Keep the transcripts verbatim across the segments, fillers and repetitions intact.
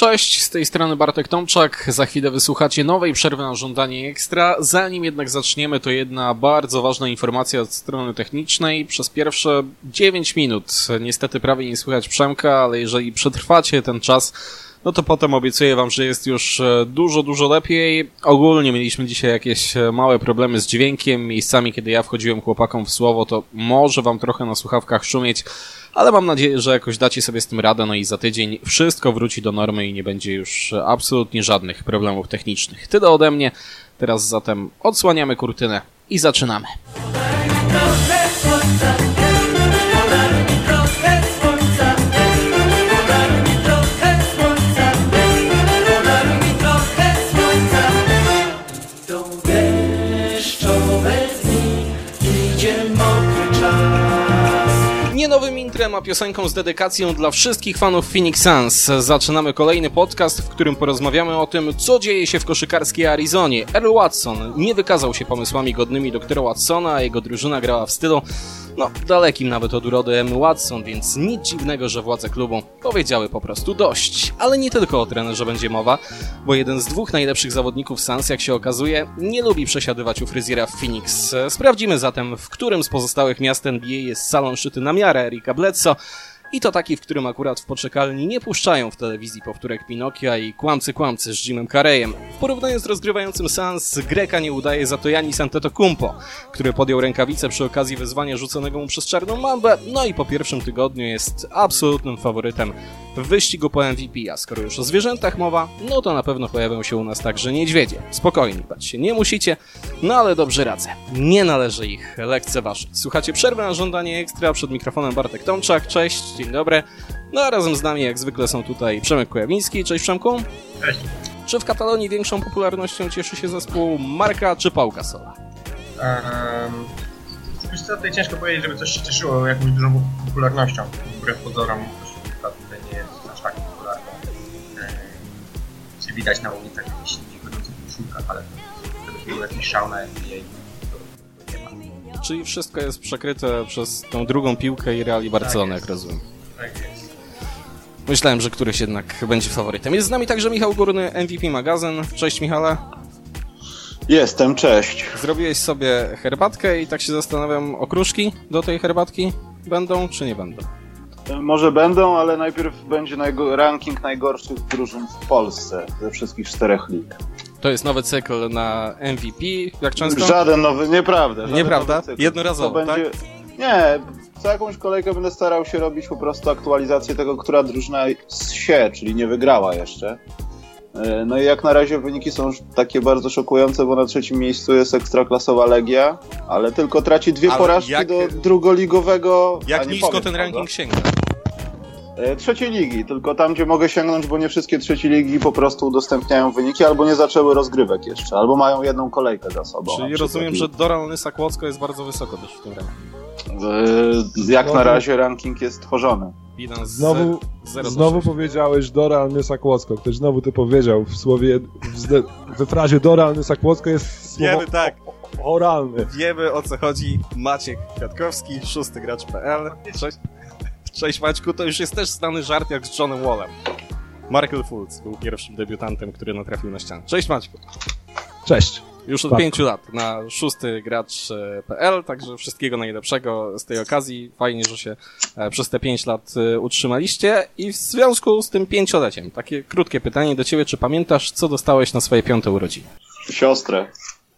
Cześć, z tej strony Bartek Tomczak. Za chwilę wysłuchacie nowej przerwy na żądanie ekstra. Zanim jednak zaczniemy, to jedna bardzo ważna informacja od strony technicznej. Przez pierwsze dziewięć minut niestety prawie nie słychać Przemka, ale jeżeli przetrwacie ten czas, no to potem obiecuję wam, że jest już dużo, dużo lepiej. Ogólnie mieliśmy dzisiaj jakieś małe problemy z dźwiękiem. Miejscami, kiedy ja wchodziłem chłopakom w słowo, to może wam trochę na słuchawkach szumieć, ale mam nadzieję, że jakoś dacie sobie z tym radę, no i za tydzień wszystko wróci do normy i nie będzie już absolutnie żadnych problemów technicznych. Tyle ode mnie. Teraz zatem odsłaniamy kurtynę i zaczynamy. Nie nowym intrem, a piosenką z dedykacją dla wszystkich fanów Phoenix Suns. Zaczynamy kolejny podcast, w którym porozmawiamy o tym, co dzieje się w koszykarskiej Arizonie. Earl Watson nie wykazał się pomysłami godnymi doktora Watsona, a jego drużyna grała w stylu, no, dalekim nawet od urody Emmy Watson, więc nic dziwnego, że władze klubu powiedziały po prostu dość. Ale nie tylko o trenerze będzie mowa, bo jeden z dwóch najlepszych zawodników Suns, jak się okazuje, nie lubi przesiadywać u fryzjera w Phoenix. Sprawdzimy zatem, w którym z pozostałych miast N B A jest salon szyty na miarę Erika Bledsoe. I to taki, w którym akurat w poczekalni nie puszczają w telewizji powtórek Pinokia i kłamcy kłamcy z Jimem Carreyem. W porównaniu z rozgrywającym Suns, Greka nie udaje za to Giannis Antetokounmpo, który podjął rękawicę przy okazji wyzwania rzuconego mu przez Czarną Mambę, no i po pierwszym tygodniu jest absolutnym faworytem w wyścigu po M V P, a skoro już o zwierzętach mowa, no to na pewno pojawią się u nas także niedźwiedzie. Spokojnie, bać się nie musicie, no ale dobrze radzę. Nie należy ich lekceważyć. Słuchacie przerwy na żądanie ekstra, przed mikrofonem Bartek Tomczak, cześć, dzień dobry. No a razem z nami jak zwykle są tutaj Przemek Kujawiński, cześć Przemku. Cześć. Czy w Katalonii większą popularnością cieszy się zespół Marka czy Pau Gasola? Um, wiesz co, tutaj ciężko powiedzieć, żeby coś się cieszyło jakąś dużą popularnością. Wbrew pozorom koszykówka tutaj nie jest aż tak popularna. Czy widać na ulicach jakichś ludzi chodzących w koszulkach, ale żeby był jakiś szał na N B A, to nie ma. Czyli wszystko jest przekryte przez tą drugą piłkę i Real i Barcelonę, tak jak rozumiem. Tak jest. Myślałem, że któryś jednak będzie faworytem. Jest z nami także Michał Górny, M V P Magazyn. Cześć Michale. Jestem, cześć. Zrobiłeś sobie herbatkę i tak się zastanawiam, okruszki do tej herbatki będą czy nie będą? Może będą, ale najpierw będzie najgo- ranking najgorszych drużyn w Polsce ze wszystkich czterech lig. To jest nowy cykl na M V P, jak często? Żaden nowy, nieprawda. Żaden Nieprawda? Nowy cykl. Jednorazowo, to będzie... tak? Nie, co jakąś kolejkę będę starał się robić po prostu aktualizację tego, która drużyna się, czyli nie wygrała jeszcze. No i jak na razie wyniki są takie bardzo szokujące, bo na trzecim miejscu jest ekstraklasowa Legia, ale tylko traci dwie ale porażki jak... do drugoligowego... Jak nisko ten ranking sięga? Trzeciej ligi, tylko tam, gdzie mogę sięgnąć, bo nie wszystkie trzecie ligi po prostu udostępniają wyniki, albo nie zaczęły rozgrywek jeszcze, albo mają jedną kolejkę za sobą. Czyli rozumiem, że Doral Nysa-Kłodzko jest bardzo wysoko też w tym rankingu. Jak na razie ranking jest tworzony. Znowu, znowu powiedziałeś Doral Nysa-Kłodzko. Ktoś znowu to powiedział w słowie, w zde, we frazie Doral Nysa-Kłodzko jest słowo Wiemy, tak. oralne. Wiemy, o co chodzi. Maciek Kwiatkowski, szósty gracz kropka p l. Cześć. Cześć Maćku, to już jest też znany żart jak z Johnem Wallem. Markel Fultz był pierwszym debiutantem, który natrafił na ścianę. Cześć Maćku. Cześć. Już od tak. pięciu lat na szósty gracz kropka p l, także wszystkiego najlepszego z tej okazji. Fajnie, że się przez te pięć lat utrzymaliście i w związku z tym pięcioleciem, takie krótkie pytanie do ciebie, czy pamiętasz, co dostałeś na swoje piąte urodziny? Siostrę.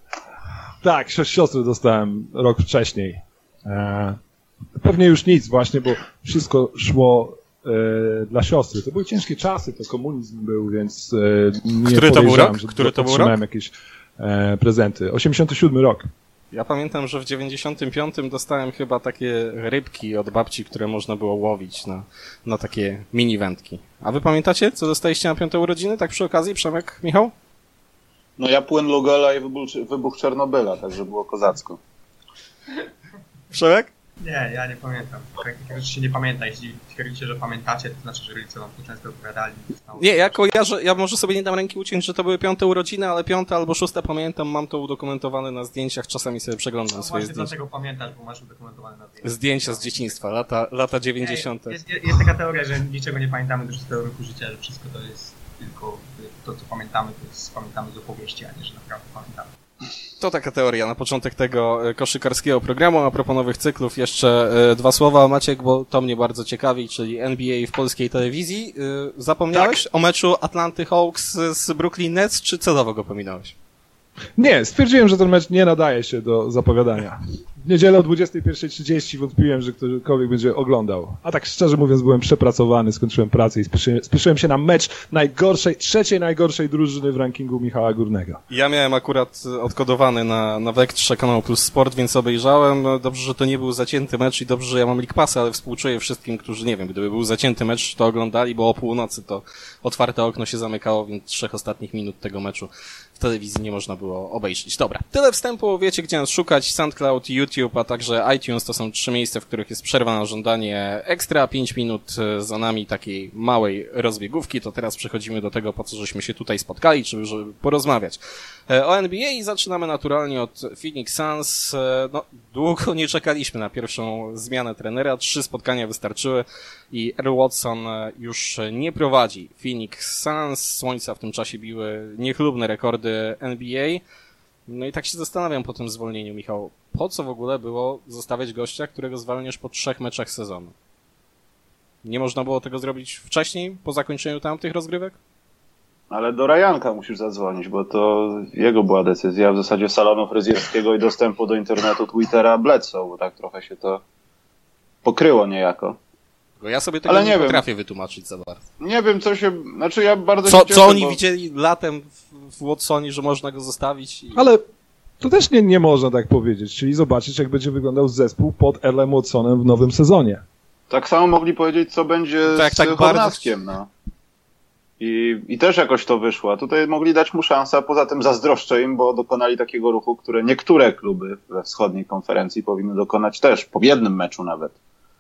Tak, siostry dostałem rok wcześniej. Eee, pewnie już nic właśnie, bo wszystko szło e, dla siostry. To były ciężkie czasy, to komunizm był, więc e, nie Który to był rok? że Który to był otrzymałem rok? jakieś e, prezenty. osiemdziesiąty siódmy rok. Ja pamiętam, że w dziewięćdziesiątym piątym dostałem chyba takie rybki od babci, które można było łowić na, na takie mini wędki. A wy pamiętacie, co dostaliście na piąte urodziny? Tak przy okazji, Przemek, Michał? No ja płyn Lugela i wybuch, wybuch Czernobyla, także było kozacko. Przemek? Nie, ja nie pamiętam. Takich rzeczy się nie pamięta. Jeśli twierdzicie, że pamiętacie, to znaczy, że rodzice wam to często opowiadali. Nie, ja kojarzę, ja może sobie nie dam ręki uciąć, że to były piąte urodziny, ale piąte albo szóste pamiętam, mam to udokumentowane na zdjęciach, czasami sobie przeglądam no swoje zdjęcia. zdjęcia. Dlatego pamiętasz, bo masz udokumentowane na zdjęciach. Zdjęcia z dzieciństwa, lata, lata dziewięćdziesiąte. Jest, jest, jest taka teoria, że niczego nie pamiętamy do szóstego roku życia, że wszystko to jest tylko to, co pamiętamy, to jest, pamiętamy z opowieści, a nie, że naprawdę pamiętamy. To taka teoria na początek tego koszykarskiego programu. A propos nowych cyklów jeszcze dwa słowa, Maciek, bo to mnie bardzo ciekawi, czyli N B A w polskiej telewizji. Zapomniałeś tak o meczu Atlanty Hawks z Brooklyn Nets, czy celowo go pominąłeś? Nie, stwierdziłem, że ten mecz nie nadaje się do zapowiadania. W niedzielę o dwudziestej pierwszej trzydzieści wątpiłem, że ktokolwiek będzie oglądał. A tak szczerze mówiąc byłem przepracowany, skończyłem pracę i spieszyłem, spieszyłem się na mecz najgorszej, trzeciej najgorszej drużyny w rankingu Michała Górnego. Ja miałem akurat odkodowany na, na Wektrze Kanał Plus Sport, więc obejrzałem. Dobrze, że to nie był zacięty mecz i dobrze, że ja mam League Passa, ale współczuję wszystkim, którzy, nie wiem, gdyby był zacięty mecz, to oglądali, bo o północy to otwarte okno się zamykało, więc trzech ostatnich minut tego meczu w telewizji nie można było obejrzeć. Dobra, tyle wstępu, wiecie gdzie nas szukać, SoundCloud, YouTube, a także iTunes, to są trzy miejsca, w których jest przerwa na żądanie ekstra, pięć minut za nami takiej małej rozbiegówki, to teraz przechodzimy do tego, po co żeśmy się tutaj spotkali, żeby, żeby porozmawiać o N B A i zaczynamy naturalnie od Phoenix Suns. No, długo nie czekaliśmy na pierwszą zmianę trenera, trzy spotkania wystarczyły i Earl Watson już nie prowadzi Phoenix Suns, słońca w tym czasie biły niechlubne rekordy N B A. No i tak się zastanawiam po tym zwolnieniu, Michał, po co w ogóle było zostawiać gościa, którego zwalniasz po trzech meczach sezonu? Nie można było tego zrobić wcześniej, po zakończeniu tamtych rozgrywek? Ale do Rajanka musisz zadzwonić, bo to jego była decyzja w zasadzie salonu fryzjerskiego i dostępu do internetu, Twittera, Bledsoe, bo tak trochę się to pokryło niejako. Bo ja sobie tego Ale nie, nie potrafię wytłumaczyć za bardzo. Nie wiem, co się... Znaczy ja bardzo Co, się cieszę, co oni bo... widzieli latem w, w Watsonie, że można go zostawić? I... Ale to też nie, nie można tak powiedzieć, czyli zobaczyć, jak będzie wyglądał zespół pod Earlem Watsonem w nowym sezonie. Tak samo mogli powiedzieć, co będzie tak, z tak Hornackiem, bardzo... no. I, I też jakoś to wyszło. A tutaj mogli dać mu szansę, a poza tym zazdroszczę im, bo dokonali takiego ruchu, które niektóre kluby we wschodniej konferencji powinny dokonać też, po jednym meczu nawet.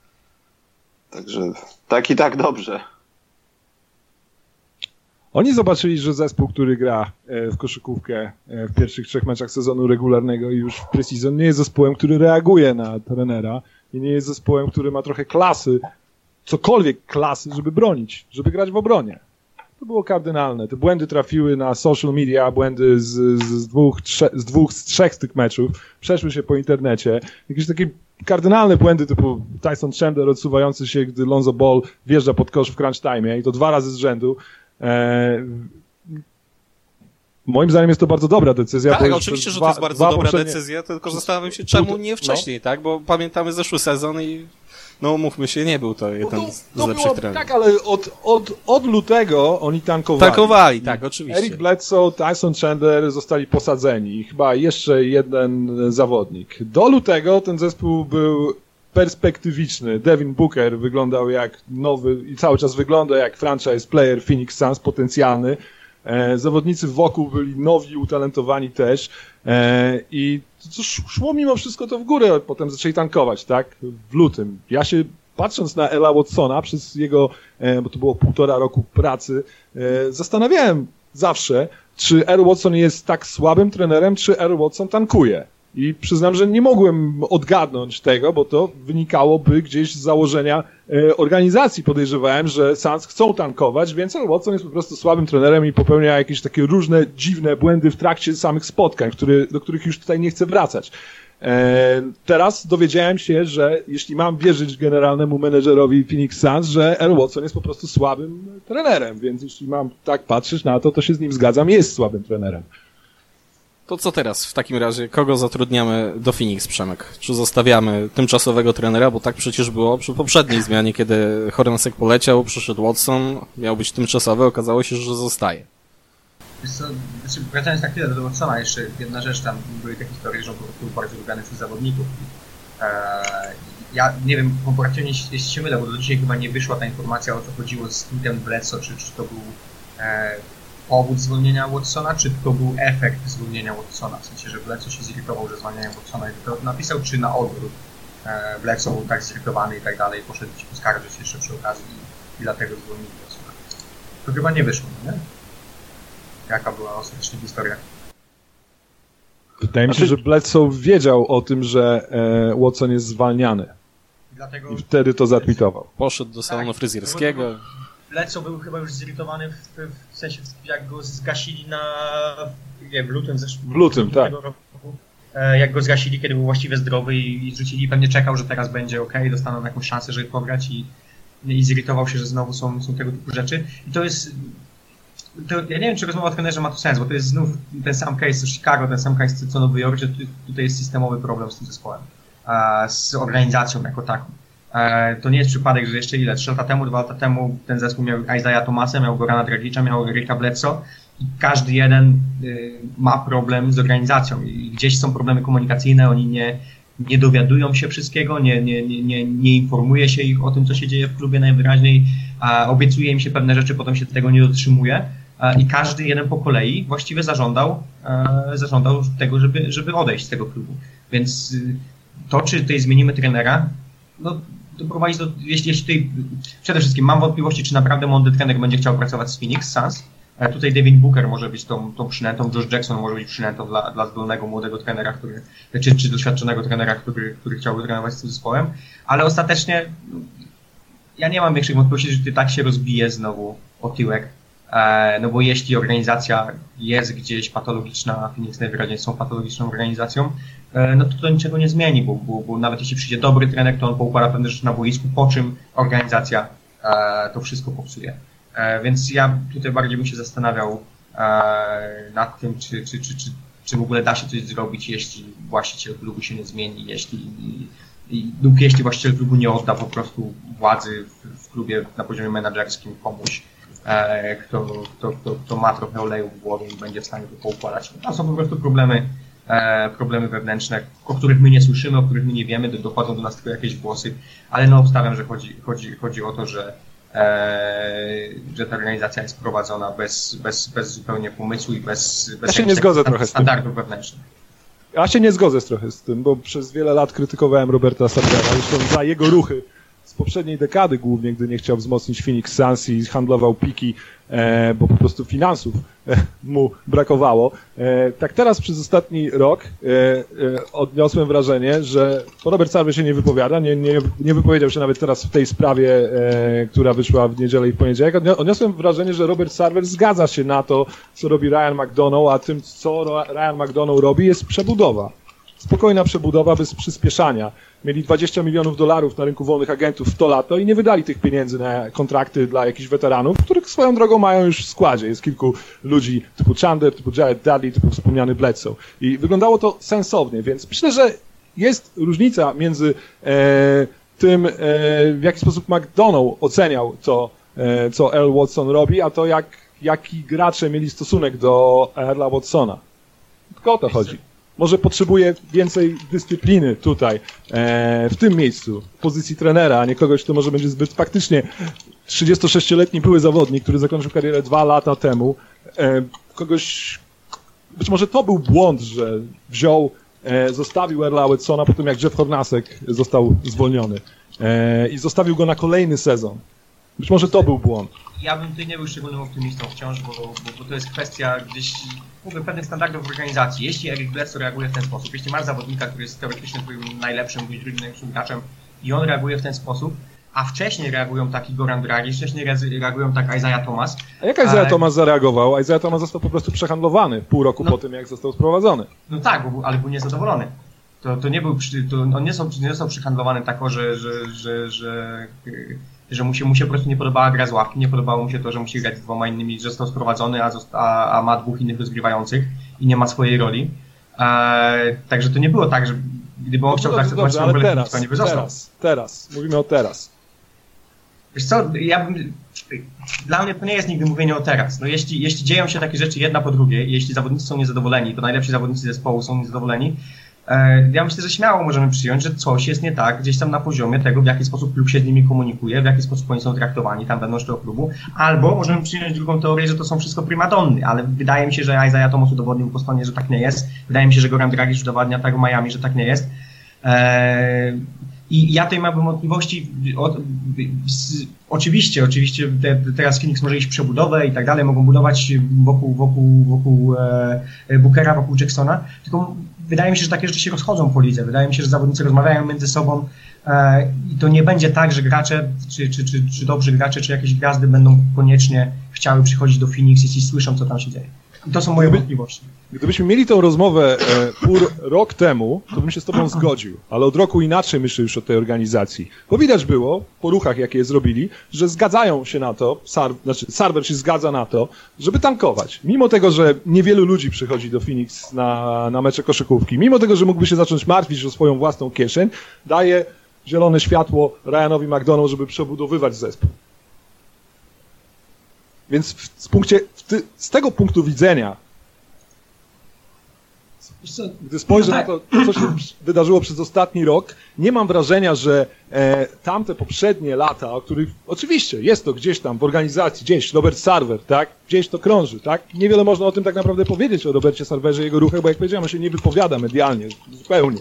Także tak i tak dobrze. Oni zobaczyli, że zespół, który gra w koszykówkę w pierwszych trzech meczach sezonu regularnego i już w pre-season nie jest zespołem, który reaguje na trenera i nie jest zespołem, który ma trochę klasy, cokolwiek klasy, żeby bronić, żeby grać w obronie. To było kardynalne. Te błędy trafiły na social media, błędy z, z, dwóch, trze, z dwóch, z trzech z tych meczów, przeszły się po internecie. Jakieś takie kardynalne błędy typu Tyson Chandler odsuwający się, gdy Lonzo Ball wjeżdża pod kosz w crunch time i to dwa razy z rzędu. Eee, moim zdaniem jest to bardzo dobra decyzja. Tak, bo oczywiście, że dwa, to jest bardzo dobra poprzednie... decyzja, tylko zastanawiam się, czemu nie wcześniej, no. tak? Bo pamiętamy zeszły sezon i no mówmy się, nie był to jeden no to, z to lepszych było, trenerów. Tak, ale od, od, od lutego oni tankowali. Tankowali, tak, oczywiście. Eric Bledsoe, Tyson Chandler zostali posadzeni. Chyba jeszcze jeden zawodnik. Do lutego ten zespół był perspektywiczny. Devin Booker wyglądał jak nowy i cały czas wygląda jak franchise player Phoenix Suns potencjalny. E, zawodnicy wokół byli nowi, utalentowani też e, i to szło mimo wszystko to w górę, potem zaczęli tankować, tak, w lutym. Ja się, patrząc na Ela Watsona przez jego, e, bo to było półtora roku pracy, e, zastanawiałem zawsze, czy Earl Watson jest tak słabym trenerem, czy Earl Watson tankuje. I przyznam, że nie mogłem odgadnąć tego, bo to wynikałoby gdzieś z założenia e, organizacji. Podejrzewałem, że Suns chcą tankować, więc Earl Watson jest po prostu słabym trenerem i popełnia jakieś takie różne dziwne błędy w trakcie samych spotkań, który, do których już tutaj nie chcę wracać. E, teraz dowiedziałem się, że jeśli mam wierzyć generalnemu menedżerowi Phoenix Suns, że Earl Watson jest po prostu słabym trenerem, więc jeśli mam tak patrzeć na to, to się z nim zgadzam, jest słabym trenerem. To co teraz w takim razie? Kogo zatrudniamy do Phoenix, Przemek? Czy zostawiamy tymczasowego trenera? Bo tak przecież było przy poprzedniej zmianie, kiedy Hornacek poleciał, przyszedł Watson, miał być tymczasowy, okazało się, że zostaje. Wiesz co, znaczy, wracając na chwilę do Watsona, jeszcze jedna rzecz, tam były te historie, że on był bardzo lubiany przez zawodników. Eee, ja nie wiem, poprawnie jeśli się mylę, bo do dzisiaj chyba nie wyszła ta informacja, o co chodziło z tweetem Bledsoe, czy, czy to był e, powód zwolnienia Watsona, czy to był efekt zwolnienia Watsona, w sensie, że Bledsoe się zirytował, że zwalniają Watsona i to napisał, czy na odwrót. E, Bledsoe był tak zirytowany i tak dalej, poszedł się poskarżyć jeszcze przy okazji i, i dlatego zwolnili Watsona. To chyba nie wyszło, nie? Jaka była ostatecznie historia? Wydaje mi się, że Bledsoe wiedział o tym, że e, Watson jest zwalniany. Dlatego... I wtedy to zatwitował. Poszedł do salonu tak, fryzjerskiego. Bledsoe był chyba już zirytowany w, w sensie, jak go zgasili na... nie, w lutym zeszłego W lutym, tak. roku. Jak go zgasili, kiedy był właściwie zdrowy i, i zrzucili, pewnie czekał, że teraz będzie ok, dostaną jakąś szansę, żeby pograć i, i zirytował się, że znowu są, są tego typu rzeczy. I to jest... To, ja nie wiem, czy rozmowa o trenerze ma tu sens, bo to jest znów ten sam case z Chicago, ten sam case co Nowy Jork, że tutaj jest systemowy problem z tym zespołem, z organizacją jako taką. To nie jest przypadek, że jeszcze ile? Trzy lata temu, dwa lata temu ten zespół miał Isaiah Thomasa, miał Gorana Dragicza, miał Ricka Bledsoe i każdy jeden ma problem z organizacją i gdzieś są problemy komunikacyjne, oni nie, nie dowiadują się wszystkiego, nie, nie, nie, nie informuje się ich o tym, co się dzieje w klubie najwyraźniej, obiecuje im się pewne rzeczy, potem się tego nie dotrzymuje i każdy jeden po kolei właściwie zażądał, zażądał tego, żeby, żeby odejść z tego klubu. Więc to, czy tutaj zmienimy trenera, no doprowadzi do, jeśli, jeśli tutaj, przede wszystkim mam wątpliwości, czy naprawdę mądry trener będzie chciał pracować z Phoenix Suns. Tutaj Devin Booker może być tą, tą przynętą, Josh Jackson może być przynętą dla, dla zdolnego, młodego trenera, który, czy, czy doświadczonego trenera, który, który chciałby trenować z tym zespołem, ale ostatecznie ja nie mam większych wątpliwości, że tutaj tak się rozbije znowu otyłek, e, no bo jeśli organizacja jest gdzieś patologiczna, a Phoenix najwyraźniej są patologiczną organizacją, e, no to to niczego nie zmieni, bo, bo, bo nawet jeśli przyjdzie dobry trener, to on poukłada pewne rzeczy na boisku, po czym organizacja e, to wszystko popsuje. E, więc ja tutaj bardziej bym się zastanawiał e, nad tym, czy, czy, czy, czy, czy w ogóle da się coś zrobić, jeśli właściciel klubu się nie zmieni, jeśli I, lub jeśli właściciel klubu nie odda po prostu władzy w, w klubie na poziomie menadżerskim komuś, e, kto, kto, kto, kto ma trochę oleju w głowie i będzie w stanie to poukładać. To są po prostu problemy, e, problemy wewnętrzne, o których my nie słyszymy, o których my nie wiemy, dochodzą do nas tylko jakieś głosy, ale no obstawiam, że chodzi, chodzi, chodzi o to, że, e, że ta organizacja jest prowadzona bez, bez, bez zupełnie pomysłu i bez, bez ja się nie zgodzę stand, trochę standardów wewnętrznych. Ja się nie zgodzę trochę z tym, bo przez wiele lat krytykowałem Roberta Sarvera, zresztą za jego ruchy z poprzedniej dekady głównie, gdy nie chciał wzmocnić Phoenix Suns i handlował piki, e, bo po prostu finansów e, mu brakowało. E, tak teraz przez ostatni rok e, e, odniosłem wrażenie, że Robert Sarver się nie wypowiada, nie, nie, nie wypowiedział się nawet teraz w tej sprawie, e, która wyszła w niedzielę i w poniedziałek. Odniosłem wrażenie, że Robert Sarver zgadza się na to, co robi Ryan McDonough, a tym, co Ryan McDonough robi, jest przebudowa. Spokojna przebudowa bez przyspieszania. Mieli dwadzieścia milionów dolarów na rynku wolnych agentów w to lato i nie wydali tych pieniędzy na kontrakty dla jakichś weteranów, których swoją drogą mają już w składzie. Jest kilku ludzi typu Chandler, typu Jared Dudley, typu wspomniany Bledsoe. I wyglądało to sensownie, więc myślę, że jest różnica między e, tym, e, w jaki sposób McDonough oceniał to, e, co Earl Watson robi, a to jak, jaki gracze mieli stosunek do Earla Watsona. Tylko o to chodzi. Może potrzebuje więcej dyscypliny tutaj, e, w tym miejscu, w pozycji trenera, a nie kogoś, kto może będzie zbyt faktycznie trzydziestosześcioletni były zawodnik, który zakończył karierę dwa lata temu. E, kogoś, być może to był błąd, że wziął, e, zostawił Earla Watsona po tym, jak Jeff Hornacek został zwolniony e, i zostawił go na kolejny sezon. Być może to był błąd. Ja bym tutaj nie był szczególnym optymistą wciąż, bo, bo, bo to jest kwestia gdzieś mówię, pewnych standardów w organizacji. Jeśli Eric Bledsoe reaguje w ten sposób, jeśli masz zawodnika, który jest teoretycznie twoim najlepszym, bądź drugim najlepszym graczem i on reaguje w ten sposób, a wcześniej reagują taki Goran Dragic, wcześniej reagują tak Isaiah Thomas. A jak Isaiah a... Thomas zareagował? Isaiah Thomas został po prostu przehandlowany pół roku no, po tym, jak został sprowadzony. No tak, bo, ale był niezadowolony. To, to nie był, to on nie został, nie został przehandlowany tako, że, że, że, że, że mu, się, mu się po prostu nie podobała gra z ławki, nie podobało mu się to, że musi grać z dwoma innymi, że został sprowadzony, a, a, a ma dwóch innych rozgrywających i nie ma swojej roli. E, także to nie było tak, że gdyby on no chciał zaakceptować to w teraz, to nie by został. Teraz, teraz, mówimy o teraz. Wiesz co, ja bym, dla mnie to nie jest nigdy mówienie o teraz. No jeśli, jeśli dzieją się takie rzeczy jedna po drugiej, jeśli zawodnicy są niezadowoleni, to najlepsi zawodnicy zespołu są niezadowoleni, ja myślę, że śmiało możemy przyjąć, że coś jest nie tak gdzieś tam na poziomie tego, w jaki sposób klub się z nimi komunikuje, w jaki sposób oni są traktowani tam wewnątrz tego klubu, albo możemy przyjąć drugą teorię, że to są wszystko primadonny, ale wydaje mi się, że Isaiah Thomas udowodnił po stronie, że tak nie jest. Wydaje mi się, że Goran Dragic udowadnia tak w Miami, że tak nie jest. Eee, I ja tutaj mam wątpliwości, o, z, oczywiście, oczywiście te, teraz Phoenix może iść w przebudowę i tak dalej, mogą budować wokół, wokół, wokół e, Bookera, wokół Jacksona, tylko wydaje mi się, że takie rzeczy się rozchodzą po lidze, wydaje mi się, że zawodnicy rozmawiają między sobą e, i to nie będzie tak, że gracze, czy, czy, czy, czy dobrzy gracze, czy jakieś gwiazdy będą koniecznie chciały przychodzić do Phoenix, jeśli słyszą, co tam się dzieje. I to są moje Gdyby, wątpliwości. Gdybyśmy mieli tą rozmowę e, pół rok temu, to bym się z tobą zgodził, ale od roku inaczej myślę już o tej organizacji. Bo widać było, po ruchach jakie zrobili, że zgadzają się na to, Sar, znaczy Sarver się zgadza na to, żeby tankować. Mimo tego, że niewielu ludzi przychodzi do Phoenix na, na mecze koszykówki, mimo tego, że mógłby się zacząć martwić o swoją własną kieszeń, daje zielone światło Ryanowi McDonough, żeby przebudowywać zespół. Więc w, z, punkcie, w ty, z tego punktu widzenia, gdy spojrzę na to, co się wydarzyło przez ostatni rok, nie mam wrażenia, że e, tamte poprzednie lata, o których oczywiście jest to gdzieś tam w organizacji, gdzieś Robert Sarver, tak, gdzieś to krąży, tak, niewiele można o tym tak naprawdę powiedzieć o Robercie Sarverze i jego ruchach, bo jak powiedziałem, on się nie wypowiada medialnie, zupełnie.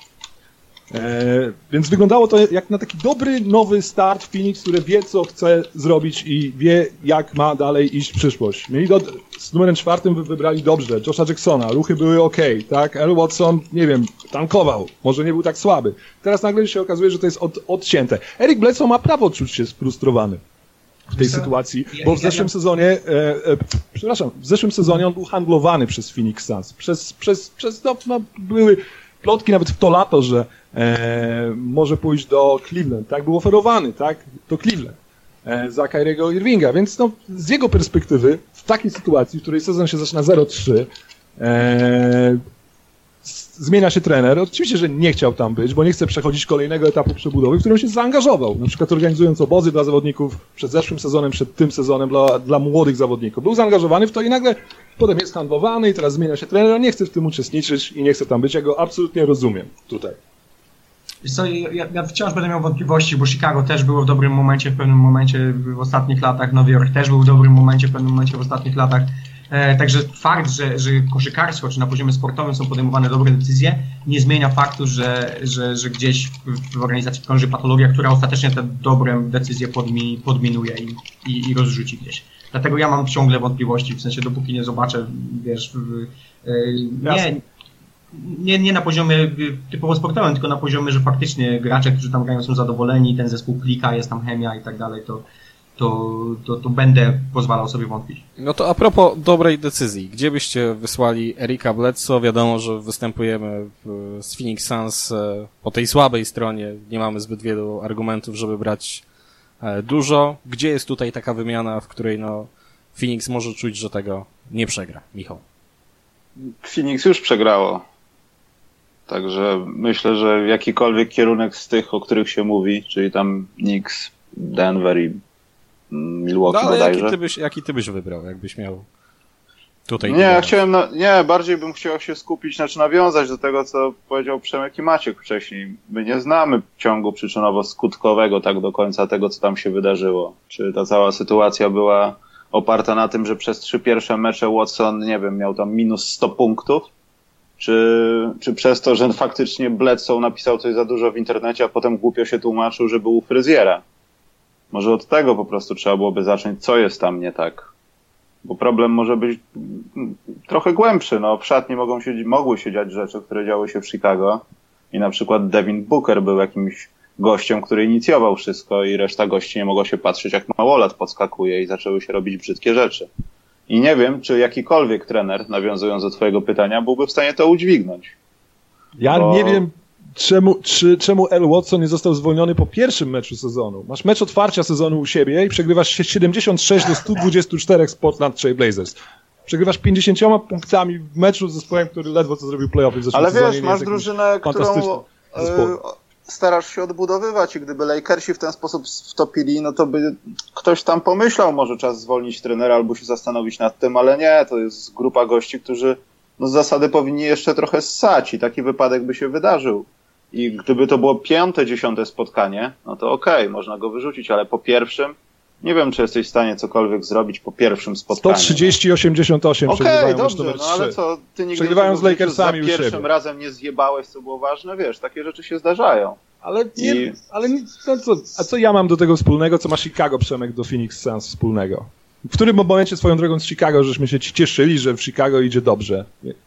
E, więc wyglądało to jak na taki dobry, nowy start Phoenix, który wie, co chce zrobić i wie, jak ma dalej iść w przyszłość. Mieli do, z numerem czwartym wybrali dobrze, Josha Jacksona, ruchy były ok, tak? Earl Watson, nie wiem, tankował, może nie był tak słaby. Teraz nagle się okazuje, że to jest od, odcięte. Eric Bledsoe ma prawo czuć się sfrustrowany w tej sytuacji, bo w zeszłym sezonie, e, e, przepraszam, w zeszłym sezonie on był handlowany przez Phoenix Suns. Przez, przez, przez no, no, były plotki nawet w to lato, że e, może pójść do Cleveland, tak? Był oferowany, tak? Do Cleveland e, za Kyriego Irvinga, więc no, z jego perspektywy w takiej sytuacji, w której sezon się zaczyna zero trzy, e, zmienia się trener. Oczywiście, że nie chciał tam być, bo nie chce przechodzić kolejnego etapu przebudowy, w którym się zaangażował. Na przykład organizując obozy dla zawodników przed zeszłym sezonem, przed tym sezonem dla, dla młodych zawodników. Był zaangażowany w to i nagle potem jest handlowany i teraz zmienia się trener, a nie chce w tym uczestniczyć i nie chce tam być. Ja go absolutnie rozumiem tutaj. Wiesz co, ja, ja wciąż będę miał wątpliwości, bo Chicago też było w dobrym momencie, w pewnym momencie w ostatnich latach, Nowy Jork też był w dobrym momencie, w pewnym momencie w ostatnich latach. E, także fakt, że, że koszykarstwo czy na poziomie sportowym są podejmowane dobre decyzje, nie zmienia faktu, że, że, że gdzieś w, w organizacji krąży patologia, która ostatecznie te dobre decyzje podmi, podminuje i, i, i rozrzuci gdzieś. Dlatego ja mam ciągle wątpliwości, w sensie dopóki nie zobaczę, wiesz, w, e, nie, nie, nie na poziomie typowo sportowym, tylko na poziomie, że faktycznie gracze, którzy tam grają, są zadowoleni, ten zespół klika, jest tam chemia i tak dalej, to To, to, to będę pozwalał sobie wątpić. No to a propos dobrej decyzji, gdzie byście wysłali Erika Bledsoe? Wiadomo, że występujemy w, z Phoenix Suns po tej słabej stronie, nie mamy zbyt wielu argumentów, żeby brać dużo. Gdzie jest tutaj taka wymiana, w której no Phoenix może czuć, że tego nie przegra? Michał. Phoenix już przegrało. Także myślę, że jakikolwiek kierunek z tych, o których się mówi, czyli tam Knicks, Denver i Milwaukee, no, ale bodajże. Jaki ty, byś, jaki ty byś wybrał, jakbyś miał tutaj... Nie, ja chciałem, na, nie, bardziej bym chciał się skupić, znaczy nawiązać do tego, co powiedział Przemek i Maciek wcześniej. My nie znamy ciągu przyczynowo-skutkowego tak do końca tego, co tam się wydarzyło. Czy ta cała sytuacja była oparta na tym, że przez trzy pierwsze mecze Watson, nie wiem, miał tam minus sto punktów, czy, czy przez to, że faktycznie Bledsoe napisał coś za dużo w internecie, a potem głupio się tłumaczył, że był u fryzjera. Może od tego po prostu trzeba byłoby zacząć, co jest tam nie tak. Bo problem może być trochę głębszy. No, w szatni mogą się, mogły się dziać rzeczy, które działy się w Chicago. I na przykład Devin Booker był jakimś gościem, który inicjował wszystko i reszta gości nie mogła się patrzeć, jak małolat podskakuje i zaczęły się robić brzydkie rzeczy. I nie wiem, czy jakikolwiek trener, nawiązując do twojego pytania, byłby w stanie to udźwignąć. Ja Bo... nie wiem, czemu, czy, czemu Earl Watson nie został zwolniony po pierwszym meczu sezonu. Masz mecz otwarcia sezonu u siebie i przegrywasz siedemdziesiąt sześć do stu dwudziestu czterech z Portland Trail Blazers. Przegrywasz pięćdziesięcioma punktami w meczu z zespołem, który ledwo co zrobił play-offy w zeszłym Ale sezonie. wiesz, masz drużynę, którą e, starasz się odbudowywać i gdyby Lakersi w ten sposób wtopili, no to by ktoś tam pomyślał, może czas zwolnić trenera albo się zastanowić nad tym, ale nie, to jest grupa gości, którzy no z zasady powinni jeszcze trochę ssać i taki wypadek by się wydarzył. I gdyby to było piąte, dziesiąte spotkanie, no to okej, okay, można go wyrzucić, ale po pierwszym nie wiem, czy jesteś w stanie cokolwiek zrobić po pierwszym spotkaniu. sto trzydzieści osiemdziesiąt osiem Okej, przegrywają okay, dobrze, numer no ale co, ty nigdy przegrywają z Lakersami za pierwszym razem nie zjebałeś, co było ważne, wiesz, takie rzeczy się zdarzają. Ale nie, I... ale nic, no co, a co ja mam do tego wspólnego, co ma Chicago, Przemek, do Phoenix Suns wspólnego? W którym momencie swoją drogą z Chicago, żeśmy się cieszyli, że w Chicago idzie dobrze?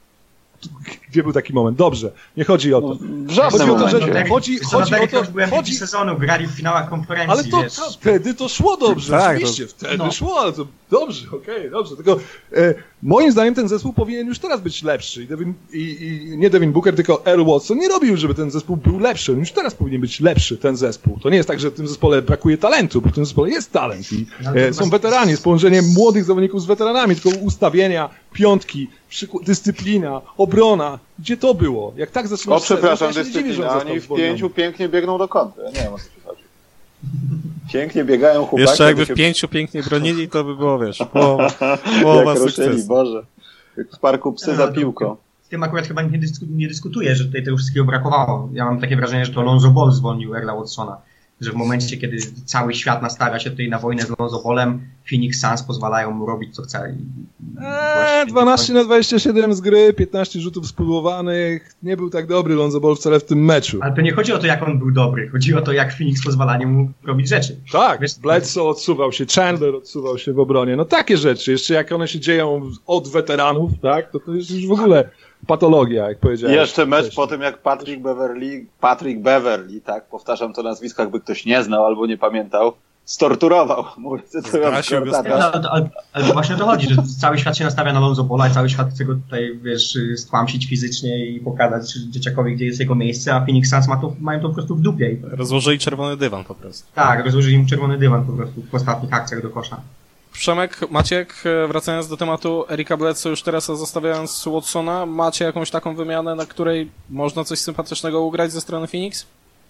Gdzie był taki moment? Dobrze, nie chodzi o to. W żadnym chodzi o to, że momencie. chodzi, chodzi o to, byłem chodzi... sezonu, grali w finałach konferencji, Ale to, wiesz. to wtedy to szło dobrze, Tak, oczywiście, to- wtedy no. szło, ale to dobrze, okej, okay, dobrze, tylko e, moim zdaniem ten zespół powinien już teraz być lepszy i, Devin, i, i nie Devin Booker, tylko Earl Watson nie robił, żeby ten zespół był lepszy, on już teraz powinien być lepszy, ten zespół. To nie jest tak, że w tym zespole brakuje talentu, bo w tym zespole jest talent i e, są weterani, jest połączenie młodych zawodników z weteranami, tylko ustawienia, piątki, przykład, dyscyplina, obrona, gdzie to było? Jak tak zaczynasz... O, przepraszam, ja się nie dziwię, że dyscyplina, on został oni w zwolniony. pięciu pięknie biegną do kąty. Ja nie wiem, o co ci chodzi. Pięknie biegają chłopaki. Jeszcze jakby się... w pięciu pięknie bronili, to by było, wiesz, połowa, połowa Jak ruszyli, sukcesu. Boże. Jak w parku psy No, za to- piłką. Z tym akurat chyba nie, dysku, nie dyskutuję, że tutaj tego wszystkiego brakowało. Ja mam takie wrażenie, że to Lonzo Ball zwolnił Earla Watsona. Że w momencie, kiedy cały świat nastawia się tutaj na wojnę z Lonzo Ballem, Phoenix Suns pozwalają mu robić co chce. I, i Eee, właśnie- dwanaście na dwadzieścia siedem z gry, piętnaście rzutów spudłowanych. Nie był tak dobry Lonzo Ball wcale w tym meczu. Ale to nie chodzi o to, jak on był dobry. Chodzi o to, jak Phoenix pozwalali mu robić rzeczy. Tak, Wiesz- Bledsoe odsuwał się, Chandler odsuwał się w obronie. No takie rzeczy, jeszcze jak one się dzieją od weteranów, tak, to to jest już w ogóle patologia, jak I powiedziałem. jeszcze mecz wcześniej. po tym, jak Patrick Beverly, Patrick Beverly, tak, powtarzam to nazwisko, jakby ktoś nie znał albo nie pamiętał, storturował, mówię, cytując Zgasił go Jordana. No, ale, ale, ale właśnie o to chodzi, że cały świat się nastawia na Lonzo Balla i cały świat chce go tutaj, wiesz, stłamsić fizycznie i pokazać dzieciakowi, gdzie jest jego miejsce, a Phoenix Suns ma to, mają to po prostu w dupie. I, Rozłożyli czerwony dywan po prostu. tak, rozłożyli im czerwony dywan po prostu w ostatnich akcjach do kosza. Przemek, Maciek, wracając do tematu Erika Bledsoe, już teraz zostawiając Watsona, macie jakąś taką wymianę, na której można coś sympatycznego ugrać ze strony Phoenix?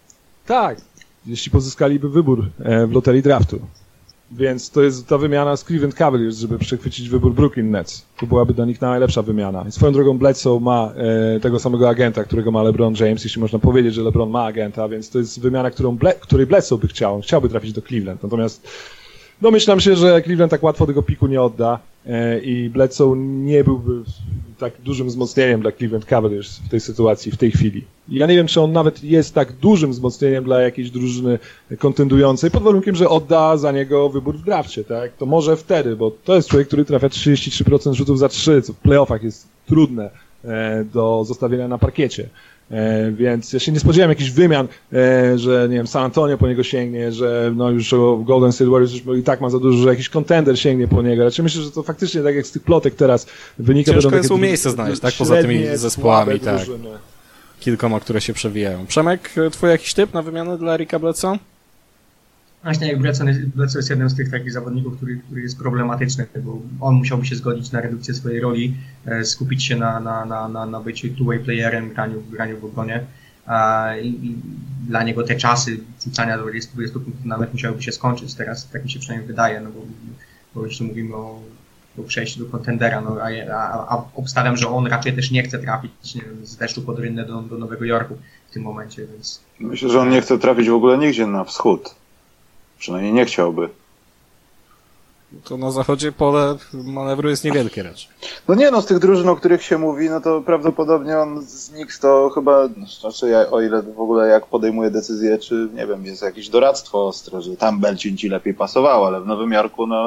Tak, jeśli pozyskaliby wybór e, w loterii draftu. Więc to jest ta wymiana z Cleveland Cavaliers, żeby przechwycić wybór Brooklyn Nets. To byłaby dla nich najlepsza wymiana. I swoją drogą Bledsoe ma e, tego samego agenta, którego ma LeBron James, jeśli można powiedzieć, że LeBron ma agenta, więc to jest wymiana, którą Ble- której Bledsoe by chciał. On chciałby trafić do Cleveland. Natomiast domyślam się, że Cleveland tak łatwo tego piku nie odda e, i Bledsoe nie byłby tak dużym wzmocnieniem dla Cleveland Cavaliers w tej sytuacji, w tej chwili. I ja nie wiem, czy on nawet jest tak dużym wzmocnieniem dla jakiejś drużyny kontendującej, pod warunkiem, że odda za niego wybór w drafcie, tak? To może wtedy, bo to jest człowiek, który trafia trzydzieści trzy procent rzutów za trzy, co w playoffach jest trudne e, do zostawienia na parkiecie. E, więc ja się nie spodziewałem jakichś wymian, e, że nie wiem, San Antonio po niego sięgnie, że no już o Golden State Warriors już i tak ma za dużo, że jakiś kontender sięgnie po niego. Raczej myślę, że to faktycznie tak jak z tych plotek teraz wynika. Ciężko będą jest takie mu miejsce dru- znaleźć, tak? Poza tymi średnie, zespołami, słabe tak. drużyny. Kilkoma, które się przewijają. Przemek, twój jakiś typ na wymianę dla Erika Bledsoe? Właśnie jak Bledsoe jest, Bledsoe jest jednym z tych takich zawodników, który, który jest problematyczny, bo on musiałby się zgodzić na redukcję swojej roli, e, skupić się na, na, na, na, na byciu two-way playerem, graniu, graniu w obronie. A, i, i dla niego te czasy rzucania do dwudziestu dwudziestu punktów nawet musiałyby się skończyć teraz, tak mi się przynajmniej wydaje, no bo, bo jeśli mówimy o, o przejściu do kontendera, no a, a, a obstawiam, że on raczej też nie chce trafić, nie wiem, z deszczu pod rynnę do, do Nowego Jorku w tym momencie, więc... Myślę, że on nie chce trafić w ogóle nigdzie na wschód. Przynajmniej nie chciałby. To na zachodzie pole manewru jest niewielkie raczej. No nie no, z tych drużyn, o których się mówi, no to prawdopodobnie on z Knicks to chyba, znaczy ja, o ile w ogóle jak podejmuje decyzję, czy nie wiem, jest jakieś doradztwo ostre, że tam będzie ci lepiej pasowało, ale w Nowym Jorku no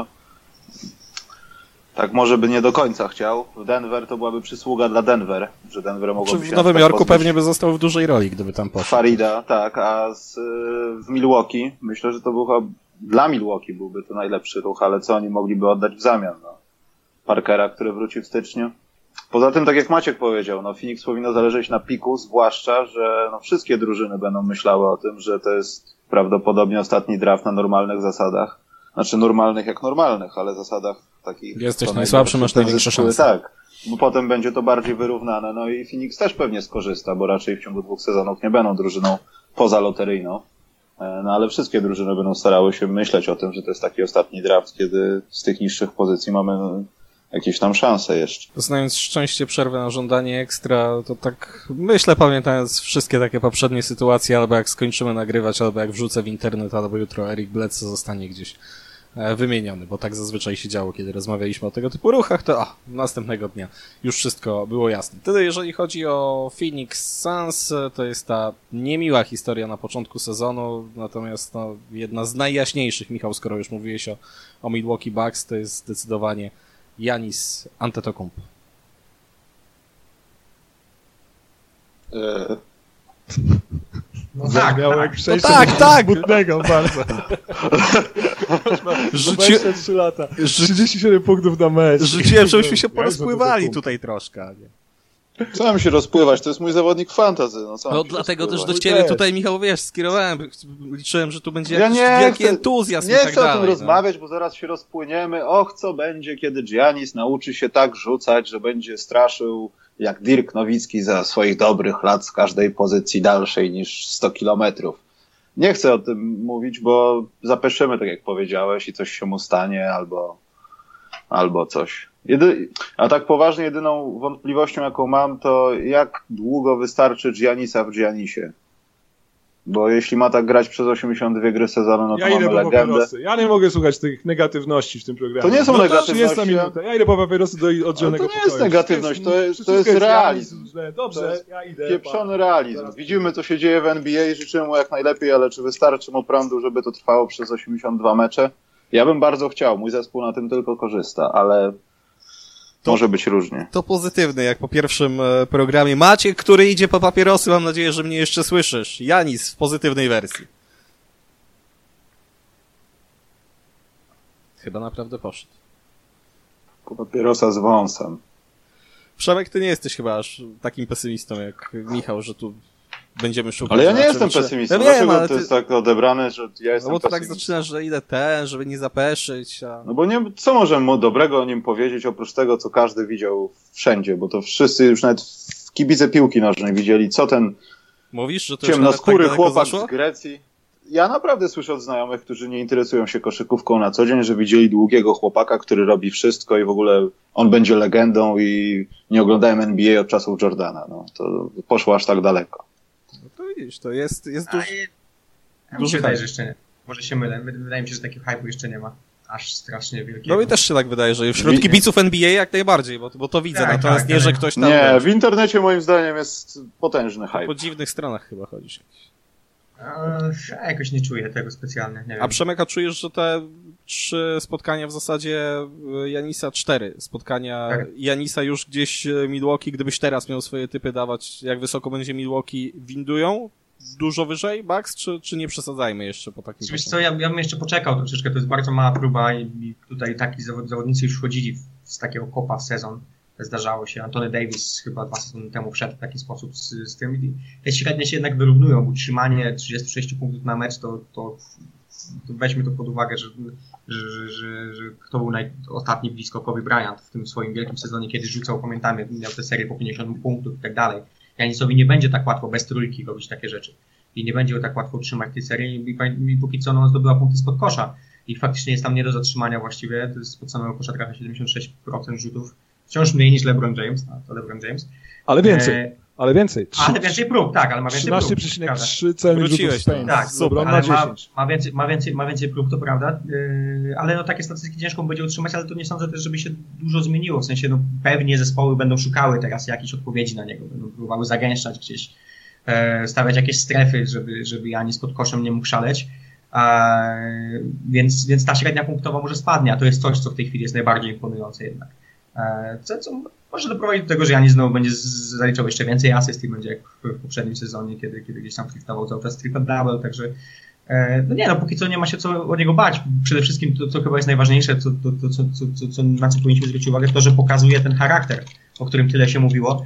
tak może by nie do końca chciał. W Denver to byłaby przysługa dla Denver, że Denver Czy mogłoby w się Nowym tak Jorku pozbyć pewnie by został w dużej roli, gdyby tam poszedł. Farida, tak, a z, w Milwaukee myślę, że to był chyba dla Milwaukee byłby to najlepszy ruch, ale co oni mogliby oddać w zamian? No. Parkera, który wróci w styczniu. Poza tym, tak jak Maciek powiedział, no Phoenix powinno zależeć na piku, zwłaszcza, że no, wszystkie drużyny będą myślały o tym, że to jest prawdopodobnie ostatni draft na normalnych zasadach. Znaczy normalnych jak normalnych, ale zasadach takich... Jesteś co najsłabszy, masz największe zespoły, szanse. Tak, bo potem będzie to bardziej wyrównane. No i Phoenix też pewnie skorzysta, bo raczej w ciągu dwóch sezonów nie będą drużyną pozaloteryjną. No ale wszystkie drużyny będą starały się myśleć o tym, że to jest taki ostatni draft, kiedy z tych niższych pozycji mamy jakieś tam szanse jeszcze. Znając szczęście przerwę na żądanie ekstra, to tak myślę, pamiętając wszystkie takie poprzednie sytuacje, albo jak skończymy nagrywać, albo jak wrzucę w internet, albo jutro Erik Bledsoe zostanie gdzieś wymieniony, bo tak zazwyczaj się działo, kiedy rozmawialiśmy o tego typu ruchach, to a, następnego dnia już wszystko było jasne. Wtedy jeżeli chodzi o Phoenix Suns, to jest ta niemiła historia na początku sezonu, natomiast no, jedna z najjaśniejszych, Michał, skoro już mówiłeś o, o Milwaukee Bucks, to jest zdecydowanie Giannis Antetokounmpo. Eee. No tak, miał tak. jak przejście No tak, do tak. smutnego bardzo. dwadzieścia trzy lata, trzydzieści siedem punktów na mecz. Rzuciłem, żebyśmy się Ja porozpływali jestem tutaj troszkę. Nie? Co mam się rozpływać? To jest mój zawodnik fantasy. No, co mam No się dlatego też rozpływać? do ciebie też. tutaj, Michał, wiesz, skierowałem, liczyłem, że tu będzie Ja jakiś nie wielki chcę- entuzjazm Nie i tak chcę o dalej. tym no. rozmawiać, bo zaraz się rozpłyniemy. Och, co będzie, kiedy Giannis nauczy się tak rzucać, że będzie straszył jak Dirk Nowicki za swoich dobrych lat z każdej pozycji dalszej niż sto kilometrów. Nie chcę o tym mówić, bo zapeszymy, tak jak powiedziałeś, i coś się mu stanie, albo, albo coś. Jedy... A tak poważnie, jedyną wątpliwością, jaką mam, to jak długo wystarczy Giannisa w Giannisie. Bo jeśli ma tak grać przez osiemdziesiąt dwie gry sezonu, no to Ja idę mamy po legendę. papierosy. Ja nie mogę słuchać tych negatywności w tym programie. To nie są no negatywności, trzydziesta minuta. Ja idę po papierosy do oddzielnego Ale to nie pokoju. jest negatywność, to jest- to Wszystko jest realizm. realizm, że Dobrze, To jest ja idę. Pieprzony realizm. Widzimy, co się dzieje w N B A i życzymy mu jak najlepiej, ale czy wystarczy mu prądu, żeby to trwało przez osiemdziesiąt dwa mecze? Ja bym bardzo chciał. Mój zespół na tym tylko korzysta, ale To- może być różnie. To pozytywny, jak po pierwszym e, programie. Maciek, który idzie po papierosy, mam nadzieję, że mnie jeszcze słyszysz. Giannis w pozytywnej wersji. Chyba naprawdę poszedł. Po papierosa z wąsem. Przemek, ty nie jesteś chyba aż takim pesymistą jak Michał, że tu będziemy szukać. Ale ja nie zobaczymy, jestem czy- pesymistą. Ja wiem, Dlaczego ale to ty... jest tak odebrane, że ja No jestem bo to tak pesymistą? zaczynasz, że idę ten, żeby nie zapeszyć, a... No bo nie, co możemy mu dobrego o nim powiedzieć, oprócz tego, co każdy widział wszędzie, bo to wszyscy już nawet w kibice piłki nożnej widzieli, co ten Mówisz, że to już nawet ciemnoskóry tak daleko chłopak zaszło? z Grecji. Ja naprawdę słyszę od znajomych, którzy nie interesują się koszykówką na co dzień, że widzieli długiego chłopaka, który robi wszystko i w ogóle on będzie legendą i nie oglądałem N B A od czasów Jordana. No, to poszło aż tak daleko. No to widzisz, to jest, jest A, duży... i- ja mi duży się wydaje, hype. że jeszcze nie. Może się mylę. Wy- Wydaje mi się, że takiego hype'u jeszcze nie ma. Aż strasznie wielkiego. No mi też się tak wydaje, że wśród Wi- kibiców N B A jak najbardziej, bo, bo to widzę, Tak, natomiast tak, nie, tak. że ktoś tam Nie, wiesz, w internecie moim zdaniem jest potężny hype. po dziwnych stronach chyba chodzisz. Eee, ja jakoś nie czuję tego specjalnie, nie wiem. A Przemeka, czujesz, że te trzy spotkania w zasadzie y, Janisa, cztery spotkania Tak. Janisa już gdzieś y, Milwaukee, gdybyś teraz miał swoje typy dawać, jak wysoko będzie Milwaukee, windują? Dużo wyżej Bucks, czy, czy nie przesadzajmy jeszcze po takim Wiesz co, początku? ja, ja bym jeszcze poczekał troszeczkę, to jest bardzo mała próba i, i tutaj taki zawod, zawodnicy już wchodzili w, z takiego kopa w sezon. Zdarzało się. Antony Davis chyba dwa sezony temu wszedł w taki sposób z, z tym. I te średnie się jednak wyrównują, bo utrzymanie trzydzieści sześć punktów na mecz, to, to, to weźmy to pod uwagę, że, że, że, że, że kto był naj, ostatni blisko Kobe Bryant w tym swoim wielkim sezonie, kiedy rzucał, pamiętamy, miał tę serię po pięćdziesiąt punktów i tak dalej. Janisowi nie będzie tak łatwo bez trójki robić takie rzeczy. I nie będzie tak łatwo utrzymać tej serii. I, i, i póki co no, zdobyła punkty spod kosza. I faktycznie jest tam nie do zatrzymania właściwie. To jest spod samego kosza trafia siedemdziesiąt sześć procent rzutów. Wciąż mniej niż LeBron James. A to LeBron James. Ale więcej, E, ale więcej. ale więcej prób, tak, ale ma więcej prób. trzynaście przecinek prawda. trzy celnych rzutów Wróciłeś z paint. tam. Tak, Dobra, on ma ale ma, dziesięć. ma, więcej, ma, więcej, ma więcej prób, to prawda, yy, ale no takie statystyki ciężko będzie utrzymać, ale to nie sądzę też, żeby się dużo zmieniło, w sensie no pewnie zespoły będą szukały teraz jakichś odpowiedzi na niego, będą próbowały zagęszczać gdzieś, yy, stawiać jakieś strefy, żeby, żeby Giannis pod koszem nie mógł szaleć, yy, więc, więc ta średnia punktowa może spadnie, a to jest coś, co w tej chwili jest najbardziej imponujące jednak. Yy, co, co może doprowadzić do tego, że Giannis znowu będzie z, zaliczał jeszcze więcej asyst i będzie jak w, w poprzednim sezonie, kiedy, kiedy gdzieś tam flirtował cały czas triple-double, także e, no nie, no póki co nie ma się co o niego bać. Przede wszystkim to, co chyba jest najważniejsze, co, to, to, co, co, co, co, na co powinniśmy zwrócić uwagę, to, że pokazuje ten charakter, o którym tyle się mówiło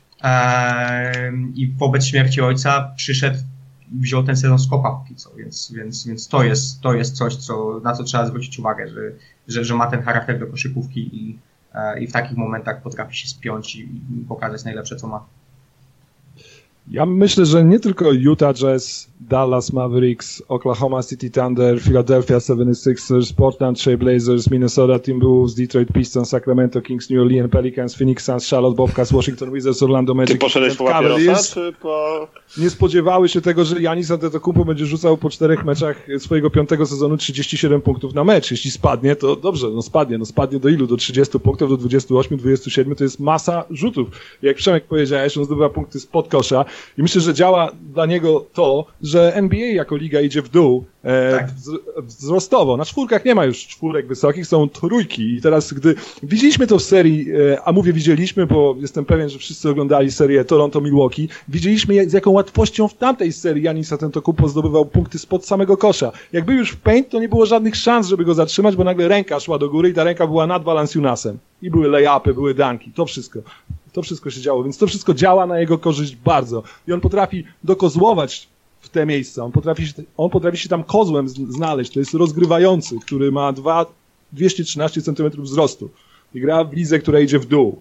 e, i wobec śmierci ojca przyszedł, wziął ten sezon z kopa póki co, więc, więc, więc to jest, to jest coś, co, na co trzeba zwrócić uwagę, że, że, że ma ten charakter do koszykówki i i w takich momentach potrafi się spiąć i pokazać najlepsze, co ma. Ja myślę, że nie tylko Utah Jazz, Dallas Mavericks, Oklahoma City Thunder, Philadelphia seventy-sixers, Portland Trail Blazers, Minnesota Timberwolves, Detroit Pistons, Sacramento Kings, New Orleans Pelicans, Phoenix Suns, Charlotte Bobcats, Washington Wizards, Orlando Magic. Ty poszedłeś po papierosa, czy po... Nie spodziewały się tego, że Giannis Antetokounmpo będzie rzucał po czterech meczach swojego piątego sezonu trzydzieści siedem punktów na mecz. Jeśli spadnie, to dobrze, no spadnie. No spadnie do ilu? Do trzydziestu punktów, do dwudziestu ośmiu, dwudziestu siedmiu. To jest masa rzutów. Jak Przemek powiedziałeś, on zdobywa punkty spod kosza i myślę, że działa dla niego to, że N B A jako liga idzie w dół e, Tak. wzrostowo. Na czwórkach nie ma już czwórek wysokich, są trójki i teraz gdy widzieliśmy to w serii, e, a mówię widzieliśmy, bo jestem pewien, że wszyscy oglądali serię Toronto-Milwaukee, widzieliśmy z jaką łatwością w tamtej serii Giannis Antetokounmpo zdobywał punkty spod samego kosza. Jak był już w paint, to nie było żadnych szans, żeby go zatrzymać, bo nagle ręka szła do góry i ta ręka była nad Valanciunasem. I były lay-upy, były dunki, to wszystko. To wszystko się działo, więc to wszystko działa na jego korzyść bardzo. I on potrafi dokozłować w te miejsca. On potrafi, on potrafi się tam kozłem znaleźć. To jest rozgrywający, który ma dwa, dwieście trzynaście centymetrów wzrostu. I gra w lidze, która idzie w dół.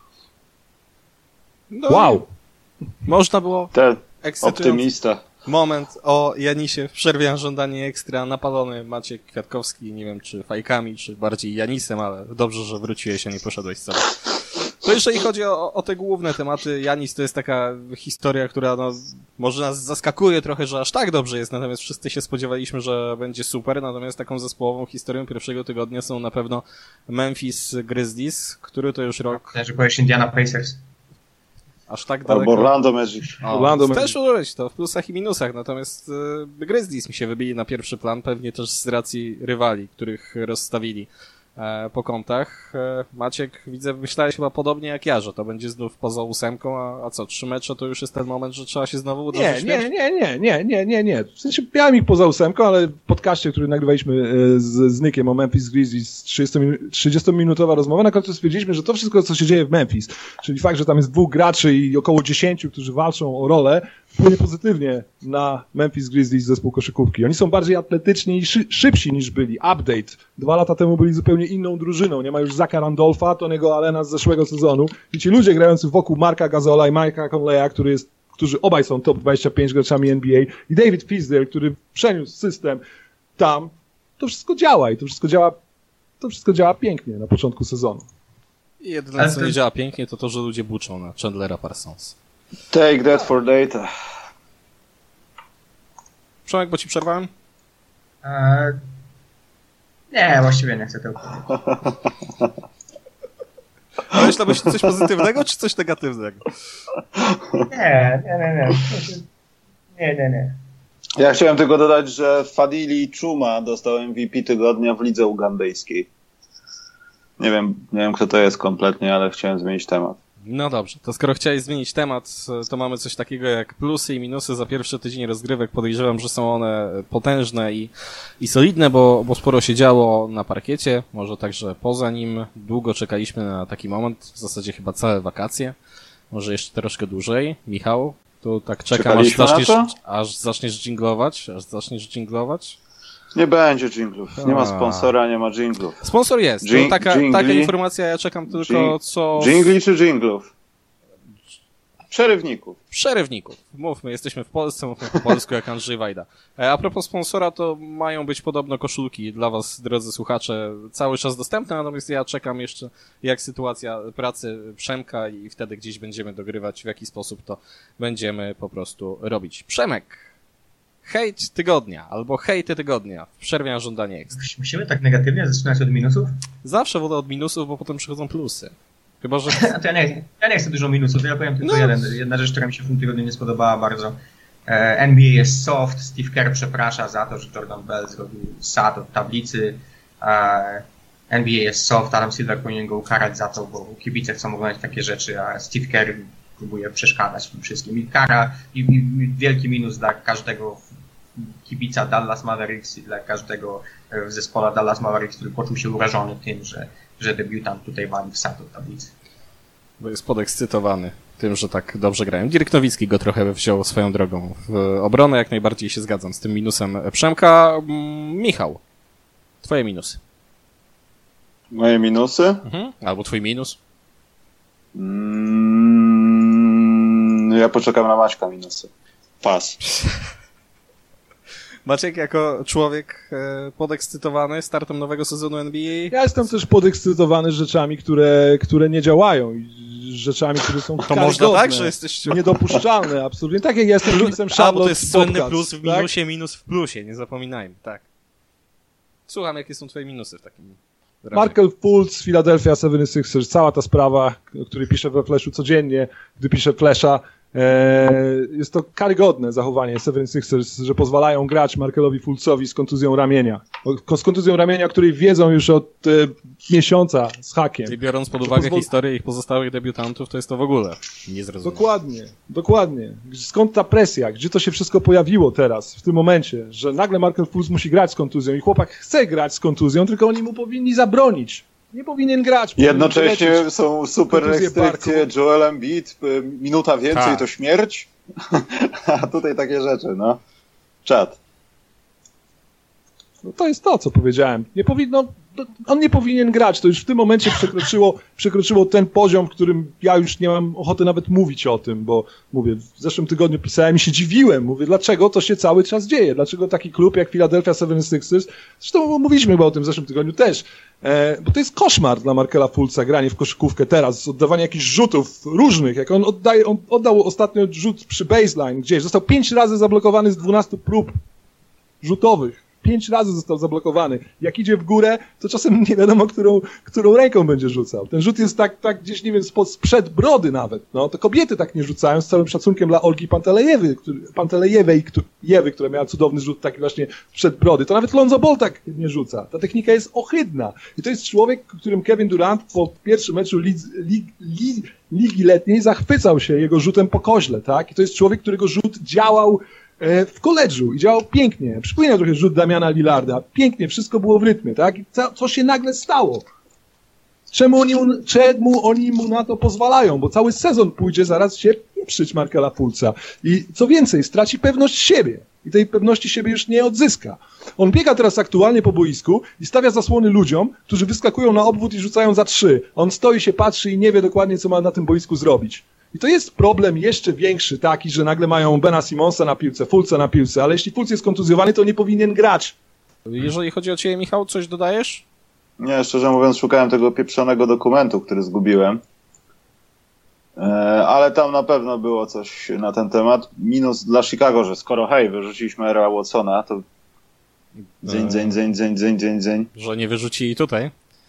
No Wow! Można było Ten ekscytujący optymista. moment o Janisie w przerwie na żądanie ekstra napalony Maciek Kwiatkowski, nie wiem czy fajkami, czy bardziej Janisem, ale dobrze, że wróciłeś, a nie poszedłeś sobie. To jeżeli chodzi o, o te główne tematy, Janis to jest taka historia, która no, może nas zaskakuje trochę, że aż tak dobrze jest, natomiast wszyscy się spodziewaliśmy, że będzie super, natomiast taką zespołową historią pierwszego tygodnia są na pewno Memphis Grizzlies, który to już rok... Że powiesz Indiana Pacers. Aż tak daleko. Albo Orlando Magic. O, Orlando też może być to w plusach i minusach, natomiast y, Grizzlies mi się wybili na pierwszy plan, pewnie też z racji rywali, których rozstawili e, po kątach. E, Maciek, widzę, myślałeś chyba podobnie jak ja, że to będzie znów poza ósemką, a, a co, trzy mecze to już jest ten moment, że trzeba się znowu Nie, uderzyć w nie, śmierć? nie, nie, nie, nie, nie, nie. W sensie miałem ich poza ósemką, ale w podcaście, który nagrywaliśmy e, z, z Nykiem o Memphis Grizzlies, trzydziestominutowa rozmowa, na końcu stwierdziliśmy, że to wszystko, co się dzieje w Memphis, czyli fakt, że tam jest dwóch graczy i około dziesięciu, którzy walczą o rolę, wpłynie pozytywnie na Memphis Grizzlies zespół koszykówki. Oni są bardziej atletyczni i szy- szybsi niż byli. Update. Dwa lata temu byli zupełnie inną drużyną. Nie ma już Zacka Randolpha, Tony'ego Allena z zeszłego sezonu. I ci ludzie grający wokół Marka Gasola i Mike'a Conleya, który jest, którzy obaj są top dwadzieścia pięć graczami N B A, i David Fizdale, który przeniósł system tam, to wszystko działa i to wszystko działa, to wszystko działa pięknie na początku sezonu. I jedyne, Ale co to- nie działa pięknie, to to, że ludzie buczą na Chandlera Parsons. Take that for data. Przemek, bo ci przerwałem? Eee, nie, właściwie nie chcę tego powiedzieć. Ale myślałbyś coś pozytywnego, czy coś negatywnego? Nie, nie, nie, nie. Nie, nie, nie. Ja chciałem tylko dodać, że Fadili Chuma dostał M V P tygodnia w lidze ugandyjskiej. Nie wiem, nie wiem kto to jest kompletnie, ale chciałem zmienić temat. No dobrze, to skoro chciałeś zmienić temat, to mamy coś takiego jak plusy i minusy za pierwszy tydzień rozgrywek. Podejrzewam, że są one potężne i, i solidne, bo, bo sporo się działo na parkiecie, może także poza nim. Długo czekaliśmy na taki moment, w zasadzie chyba całe wakacje, może jeszcze troszkę dżinglować. Michał, tu tak czekam, aż Czekaliśmy na zaczniesz, to? aż zaczniesz dżinglować, aż zaczniesz dżinglować. Nie będzie dżinglów. Nie ma A. sponsora, nie ma dżinglów. Sponsor jest, to Dżing- taka, dżingli? taka informacja, ja czekam tylko Dżing- co... Dżingli czy dżinglów? Przerywników. Przerywników. Mówmy, jesteśmy w Polsce, mówmy po polsku jak Andrzej Wajda. E, A propos sponsora, to mają być podobno koszulki dla was, drodzy słuchacze, cały czas dostępne, natomiast ja czekam jeszcze, jak sytuacja pracy Przemka i wtedy gdzieś będziemy dogrywać, w jaki sposób to będziemy po prostu robić. Przemek, hejt tygodnia, albo hejty tygodnia, w przerwie na żądanie ekstra. Musimy tak negatywnie zaczynać od minusów? Zawsze wolę od minusów, bo potem przychodzą plusy. Chyba, że... A to ja nie, ja nie chcę dużo minusów, ja powiem tylko No. jeden, jedna rzecz, która mi się w tym tygodniu nie spodobała bardzo. E, N B A jest soft, Steve Kerr przeprasza za to, że Jordan Bell zrobił sad od tablicy. E, N B A jest soft, Adam Silver powinien go ukarać za to, bo kibice chcą oglądać takie rzeczy, a Steve Kerr próbuje przeszkadzać tym wszystkim. I kara, i, i wielki minus dla każdego kibica Dallas Mavericks i dla każdego w zespole Dallas Mavericks, który poczuł się urażony tym, że, że debiutant tutaj wali w sad od tablicy. Bo jest podekscytowany tym, że tak dobrze grają. Dirk Nowicki go trochę wziął swoją drogą w obronę, jak najbardziej się zgadzam z tym minusem Przemka. Mm, Michał, twoje minusy. Moje minusy? Mhm. Albo twój minus. Mm, No ja poczekam na Maćka minusy. Pas. Maciek, jako człowiek e, podekscytowany startem nowego sezonu N B A? Ja jestem też podekscytowany rzeczami, które, które nie działają i rzeczami, które są to można tak, że jesteś... niedopuszczalne, absolutnie. Tak jak ja jestem Chrisem Charlotte. A, bo to jest słynny podcast, plus w tak? minusie, minus w plusie, nie zapominajmy, tak. Słucham, jakie są twoje minusy w takim razie. Markel Fultz, Philadelphia seventy-sixers, cała ta sprawa, o której piszę we Flashu codziennie, gdy piszę Flasha, e, jest to karygodne zachowanie seventy-sixers, że pozwalają grać Markelowi Fultzowi z kontuzją ramienia. O, z kontuzją ramienia, której wiedzą już od e, miesiąca z hakiem. I biorąc pod uwagę pozwol... historię ich pozostałych debiutantów, to jest to w ogóle niezrozumiałe. Dokładnie, dokładnie. Skąd ta presja? Gdzie to się wszystko pojawiło teraz, w tym momencie, że nagle Markel Fultz musi grać z kontuzją i chłopak chce grać z kontuzją, tylko oni mu powinni zabronić. Nie powinien grać. Jednocześnie powinien są super restrykcje, parku. Joel Embiid, minuta więcej tak. to śmierć, a tutaj takie rzeczy, no. Czad. No to jest to, co powiedziałem. Nie powinno, on nie powinien grać, to już w tym momencie przekroczyło, przekroczyło ten poziom, w którym ja już nie mam ochoty nawet mówić o tym, bo mówię, w zeszłym tygodniu pisałem i się dziwiłem, mówię, dlaczego to się cały czas dzieje, dlaczego taki klub jak Philadelphia seventy-sixers, zresztą mówiliśmy chyba o tym w zeszłym tygodniu też, e, bo to jest koszmar dla Markela Fultza, granie w koszykówkę teraz, oddawanie jakichś rzutów różnych, jak on oddaje, on oddał ostatnio rzut przy baseline gdzieś, został pięć razy zablokowany z dwunastu prób rzutowych. Pięć razy został zablokowany. Jak idzie w górę, to czasem nie wiadomo, którą, którą ręką będzie rzucał. Ten rzut jest tak, tak gdzieś, nie wiem, spod, sprzed brody nawet. No, to kobiety tak nie rzucają, z całym szacunkiem dla Olgi Pantelejewy, który, Pantelejewej, który, Jewy, która miała cudowny rzut taki właśnie sprzed brody. To nawet Lonzo Ball tak nie rzuca. Ta technika jest ohydna. I to jest człowiek, którym Kevin Durant po pierwszym meczu lig, lig, lig, Ligi Letniej zachwycał się jego rzutem po koźle, tak? I to jest człowiek, którego rzut działał w koledżu i działał pięknie. Przypomina trochę rzut Damiana Lillarda. Pięknie, wszystko było w rytmie, tak? I co, co się nagle stało? Czemu oni, czemu oni mu na to pozwalają? Bo cały sezon pójdzie zaraz się pieprzyć Markela Fultza. I co więcej, straci pewność siebie. I tej pewności siebie już nie odzyska. On biega teraz aktualnie po boisku i stawia zasłony ludziom, którzy wyskakują na obwód i rzucają za trzy. On stoi się, patrzy i nie wie dokładnie, co ma na tym boisku zrobić. I to jest problem jeszcze większy taki, że nagle mają Bena Simonsa na piłce, Fultza na piłce, ale jeśli Fultz jest kontuzjowany, to nie powinien grać. Jeżeli chodzi o ciebie, Michał, coś dodajesz? Nie, szczerze mówiąc, szukałem tego pieprzonego dokumentu, który zgubiłem. Ale tam na pewno było coś na ten temat. Minus dla Chicago, że skoro hej, wyrzuciliśmy Era Watsona, to dzień, dzień, dzień, dzień, dzień, dzień, dzień. Że nie wyrzucili tutaj.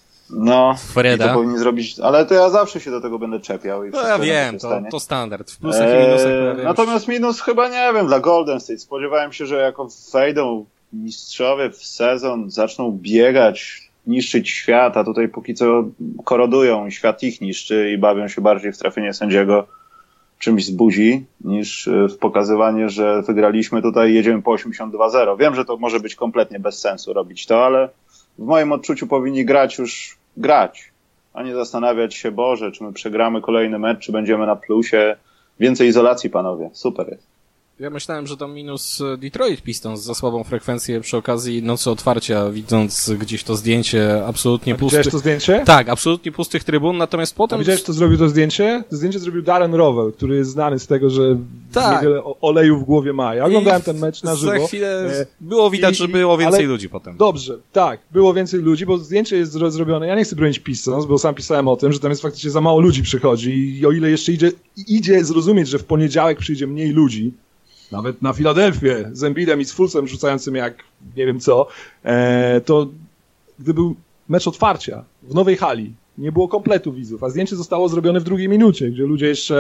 No, Freda. i to powinni zrobić, ale to ja zawsze się do tego będę czepiał. I no ja wiem, to, to standard. W plusach eee, i minusach. Natomiast minus chyba, nie wiem, dla Golden State. Spodziewałem się, że jako wejdą mistrzowie w sezon, zaczną biegać, niszczyć świat, a tutaj póki co korodują i świat ich niszczy i bawią się bardziej w trafienie sędziego czymś z buzi, niż w pokazywanie, że wygraliśmy tutaj i jedziemy po osiemdziesiąt dwa zero. Wiem, że to może być kompletnie bez sensu robić to, ale w moim odczuciu powinni grać już grać, a nie zastanawiać się, Boże, czy my przegramy kolejny mecz, czy będziemy na plusie. Więcej izolacji, panowie. Super jest. Ja myślałem, że to minus Detroit Pistons za słabą frekwencję przy okazji nocy otwarcia, widząc gdzieś to zdjęcie absolutnie pustych. Widziałeś to zdjęcie? Tak, absolutnie pustych trybun, natomiast potem... A widziałeś, kto zrobił to zdjęcie? To zdjęcie zrobił Darren Rovell, który jest znany z tego, że tak. niewiele oleju w głowie ma. Ja oglądałem ten mecz na żywo. Za chwilę było widać, I, że było więcej ale... ludzi potem. Dobrze, tak, było więcej ludzi, bo zdjęcie jest zrobione, ja nie chcę bronić Pistons, bo sam pisałem o tym, że tam jest faktycznie za mało ludzi przychodzi i o ile jeszcze idzie, idzie zrozumieć, że w poniedziałek przyjdzie mniej ludzi, nawet na Filadelfię z Embiidem i z Fultzem rzucającym jak nie wiem co, e, to gdy był mecz otwarcia w nowej hali, nie było kompletu widzów, a zdjęcie zostało zrobione w drugiej minucie, gdzie ludzie jeszcze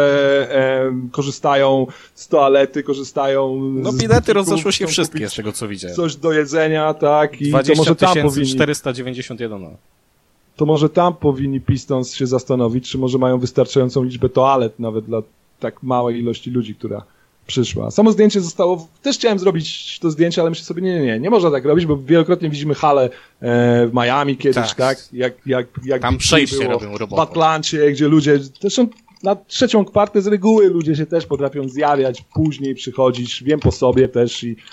e, korzystają z toalety, korzystają no, z... No bilety rozeszły się wszystkie, z tego co widziałem. Coś do jedzenia, tak, i to może tam powinni... czterysta dziewięćdziesiąt jeden. No. To może tam powinni Pistons się zastanowić, czy może mają wystarczającą liczbę toalet nawet dla tak małej ilości ludzi, która przyszła. Samo zdjęcie zostało, też chciałem zrobić to zdjęcie, ale myślę sobie, nie, nie, nie, nie można tak robić, bo wielokrotnie widzimy halę e, w Miami kiedyś, tak, tak? Jak, jak, jak tam przejście robią robotę. W Atlancie, gdzie ludzie, zresztą na trzecią kwartę z reguły ludzie się też potrafią zjawiać, później przychodzić, wiem po sobie też i,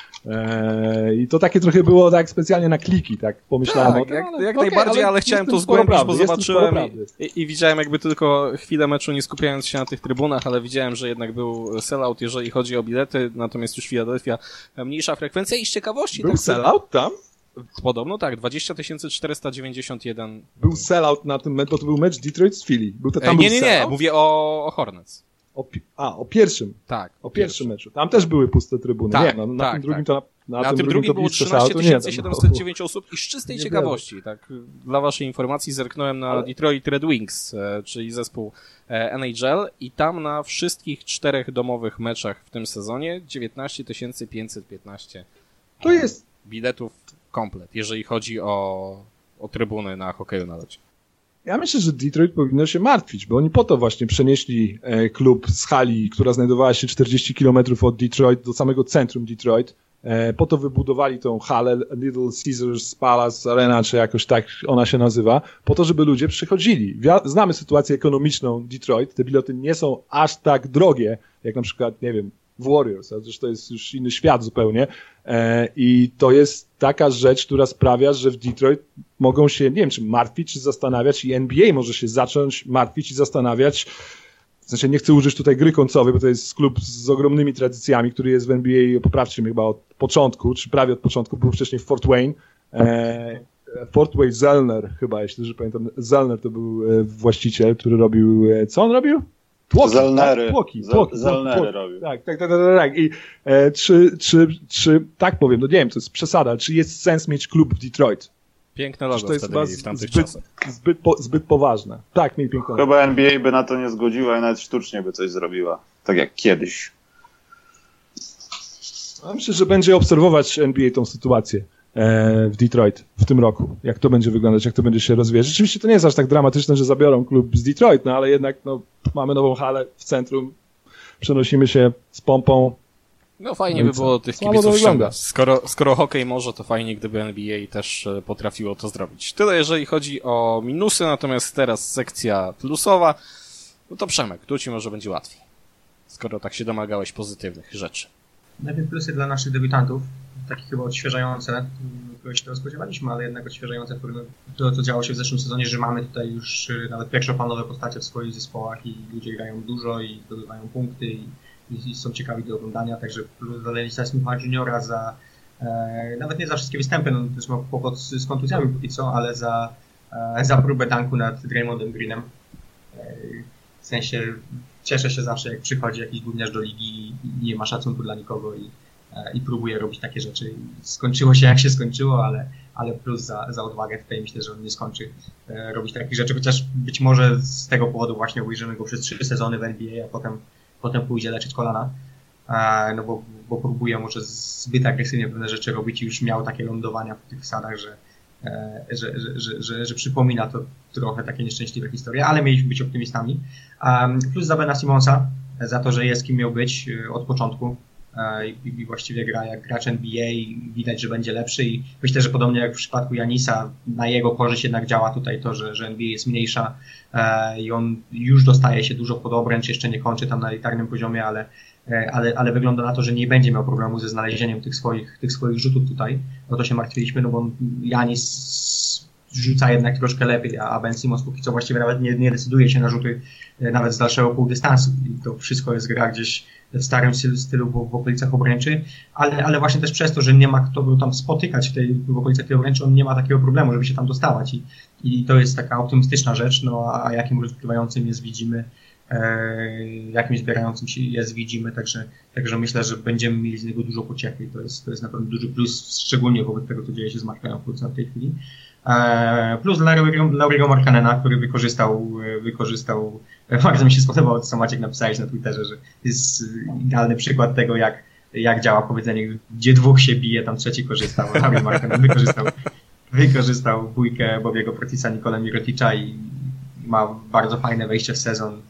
e, i to takie trochę było tak specjalnie na kliki, tak pomyślałem. Tak, no, jak, ale, jak okay, najbardziej, ale, ale chciałem to zgłębić, prawdy, bo jest zobaczyłem i, i, i widziałem jakby tylko chwilę meczu, nie skupiając się na tych trybunach, ale widziałem, że jednak był sellout, jeżeli chodzi o bilety, natomiast już Philadelphia mniejsza frekwencja i z ciekawości. Był tak, sellout tam? Podobno tak, dwadzieścia tysięcy czterysta dziewięćdziesiąt jeden. Był sellout na tym meczu, bo to był mecz Detroit z Philly. Był to, tam e, nie, nie, był nie, mówię o, o Hornets. O, a, o pierwszym. Tak. O pierwszym meczu. Tam też były puste trybuny. Tak, nie, no, na tak, tym drugim tak. to na, na tym tym drugim, drugim to było trzynaście tysięcy siedemset dziewięć osób i z czystej nie ciekawości, było. Tak, dla waszej informacji zerknąłem na Ale... Detroit Red Wings, e, czyli zespół e, N H L i tam na wszystkich czterech domowych meczach w tym sezonie dziewiętnaście tysięcy pięćset piętnaście to jest biletów komplet, jeżeli chodzi o, o trybuny na hokeju na locie. Ja myślę, że Detroit powinno się martwić, bo oni po to właśnie przenieśli klub z hali, która znajdowała się czterdzieści kilometrów od Detroit do samego centrum Detroit. Po to wybudowali tą halę Little Caesars Palace Arena, czy jakoś tak ona się nazywa, po to, żeby ludzie przychodzili. Znamy sytuację ekonomiczną Detroit, te bilety nie są aż tak drogie, jak na przykład, nie wiem, w Warriors, a zresztą to jest już inny świat zupełnie i to jest taka rzecz, która sprawia, że w Detroit mogą się, nie wiem, czy martwić, czy zastanawiać i N B A może się zacząć martwić i zastanawiać. W sensie nie chcę użyć tutaj gry końcowej, bo to jest klub z ogromnymi tradycjami, który jest w N B A, poprawcie mnie, chyba od początku, czy prawie od początku, był wcześniej w Fort Wayne. E, Fort Wayne Zellner chyba, jeśli dobrze pamiętam. Zellner to był właściciel, który robił, co on robił? Tłoki, Zellnery. Tak? Tłoki, tłoki, Zellnery tłoki. robił. Tak, tak, tak, tak, tak. I e, czy, czy, czy, tak powiem, no nie wiem, to jest przesada, czy jest sens mieć klub w Detroit? Piękne logo to jest wtedy mieli w tamtych zbyt, czasach. Zbyt, po, zbyt poważne. Tak, mieli piękne logo. Chyba N B A by na to nie zgodziła i nawet sztucznie by coś zrobiła. Tak jak kiedyś. Ja myślę, że będzie obserwować N B A tą sytuację w Detroit w tym roku. Jak to będzie wyglądać, jak to będzie się rozwijać. Rzeczywiście to nie jest aż tak dramatyczne, że zabiorą klub z Detroit, no ale jednak no, mamy nową halę w centrum, przenosimy się z pompą. No fajnie by było tych kibiców ściągać. Skoro, skoro hokej może, to fajnie, gdyby N B A też potrafiło to zrobić. Tyle jeżeli chodzi o minusy, natomiast teraz sekcja plusowa. No to Przemek, tu ci może będzie łatwiej. Skoro tak się domagałeś pozytywnych rzeczy. Najpierw plusy dla naszych debiutantów, takie chyba odświeżające, którego się tego spodziewaliśmy, ale jednak odświeżające to, co działo się w zeszłym sezonie, że mamy tutaj już nawet pierwszoplanowe postacie w swoich zespołach i ludzie grają dużo i zdobywają punkty i, i, i są ciekawi do oglądania, także plus dla Denisa Smitha juniora za, e, nawet nie za wszystkie występy, no też ma kłopot z, z kontuzjami póki co, ale za, e, za próbę dunku nad Draymondem Greenem. E, w sensie cieszę się zawsze, jak przychodzi jakiś gówniarz do ligi i nie ma szacunku dla nikogo i, i próbuje robić takie rzeczy. Skończyło się jak się skończyło, ale, ale plus za, za odwagę tutaj myślę, że on nie skończy e, robić takich rzeczy, chociaż być może z tego powodu właśnie ujrzymy go przez trzy sezony w N B A, a potem, potem pójdzie leczyć kolana, e, no bo, bo próbuje może zbyt agresywnie pewne rzeczy robić i już miał takie lądowania w tych sadach, że Że, że, że, że, że przypomina to trochę takie nieszczęśliwe historie, ale mieliśmy być optymistami. Um, plus za Bena Simonsa, za to, że jest kim miał być od początku e, i, i właściwie gra jak gracz N B A, widać, że będzie lepszy i myślę, że podobnie jak w przypadku Janisa, na jego korzyść jednak działa tutaj to, że, że N B A jest mniejsza e, i on już dostaje się dużo pod obręcz, jeszcze nie kończy tam na elitarnym poziomie, ale Ale, ale wygląda na to, że nie będzie miał problemu ze znalezieniem tych swoich, tych swoich rzutów tutaj. O to się martwiliśmy, no bo Janis rzuca jednak troszkę lepiej, a Ben Simmons póki co właściwie nawet nie, nie decyduje się na rzuty nawet z dalszego półdystansu. I to wszystko jest gra gdzieś w starym stylu w, w okolicach obręczy, ale, ale właśnie też przez to, że nie ma kto go tam spotykać w, tej, w okolicach tej obręczy, on nie ma takiego problemu, żeby się tam dostawać. I, i to jest taka optymistyczna rzecz, no a jakim rozgrywającym jest widzimy, jakim zbierającym się jest widzimy, także, także myślę, że będziemy mieli z niego dużo pociechy i to jest, to jest na pewno duży plus, szczególnie wobec tego, co dzieje się z Markiem Fultzem w tej chwili. Plus dla Lauriego Markkanena, który wykorzystał, wykorzystał, bardzo mi się spodobało, co Maciek napisałeś na Twitterze, że jest idealny przykład tego, jak, jak działa powiedzenie, gdzie dwóch się bije, tam trzeci korzystał. Lauri Markkanen wykorzystał, wykorzystał bójkę Bobiego Protisa, Nikola Miroticza i ma bardzo fajne wejście w sezon.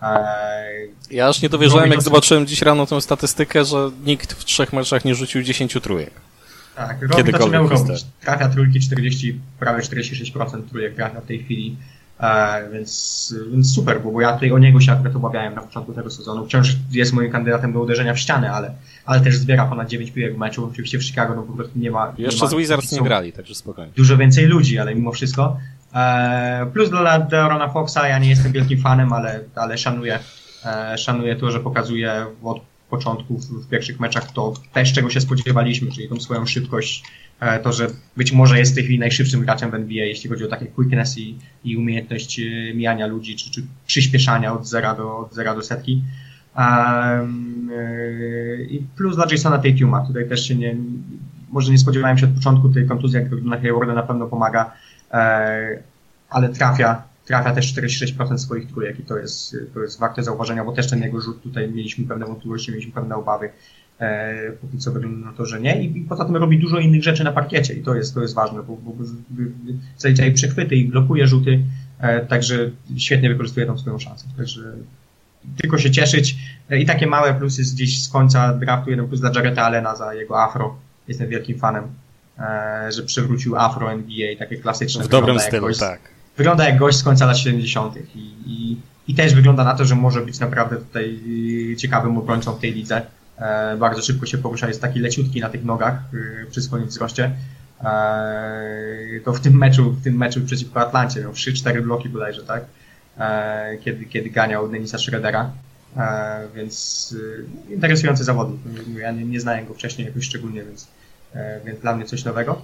Ja aż nie dowierzałem, jak zobaczyłem dziś rano tę statystykę, że nikt w trzech meczach nie rzucił dziesięciu trójek. Tak, robi to, co miał robić. Trafia trójki czterdzieści, prawie czterdzieści sześć procent trójek trafia w tej chwili. E, więc, więc super, bo, bo ja tutaj o niego się akurat obawiałem na początku tego sezonu. Wciąż jest moim kandydatem do uderzenia w ścianę, ale, ale też zbiera ponad dziewięć piłek w meczu. Oczywiście w Chicago no po prostu nie ma... Jeszcze nie ma, z Wizards nie grali, także spokojnie. Dużo więcej ludzi, ale mimo wszystko. E, plus dla De'Aarona Foxa, ja nie jestem wielkim fanem, ale, ale szanuję, e, szanuję to, że pokazuje od początku w, w pierwszych meczach to też, czego się spodziewaliśmy, czyli tą swoją szybkość, e, to, że być może jest w tej chwili najszybszym graczem w N B A, jeśli chodzi o takie quickness i, i umiejętność e, mijania ludzi, czy, czy przyspieszania od zera do, od zera do setki. Um, e, I plus dla Jasona Tatuma, tutaj też się nie, może nie spodziewałem się od początku tej kontuzji, jak na Haywarda na pewno pomaga, e, ale trafia, trafia też czterdzieści sześć procent swoich trójek i to jest, to jest warte zauważenia, bo też ten jego rzut tutaj mieliśmy pewne wątpliwości, mieliśmy pewne obawy, e, póki co wygląda na to, że nie i, i poza tym robi dużo innych rzeczy na parkiecie i to jest, to jest ważne, bo, bo, bo zalicza i przechwyty i blokuje rzuty, e, także świetnie wykorzystuje tą swoją szansę, także tylko się cieszyć e, i takie małe plusy gdzieś z końca draftu, jeden plus dla Jarretta Allena za jego afro, jestem wielkim fanem, e, że przywrócił afro N B A, takie klasyczne. W dobrym stylu, gość, tak. Wygląda jak gość z końca lat siedemdziesiątych I, i, i też wygląda na to, że może być naprawdę tutaj ciekawym obrońcą w tej lidze. E, bardzo szybko się porusza, jest taki leciutki na tych nogach e, przy swoim wzroście. E, to w tym meczu, w tym meczu przeciwko Atlancie miał trzy cztery bloki bodajże, tak? E, kiedy, kiedy ganiał Denisa Schroedera. E, więc e, interesujący zawodnik. Ja nie, nie znałem go wcześniej jakoś szczególnie, więc, e, więc dla mnie coś nowego.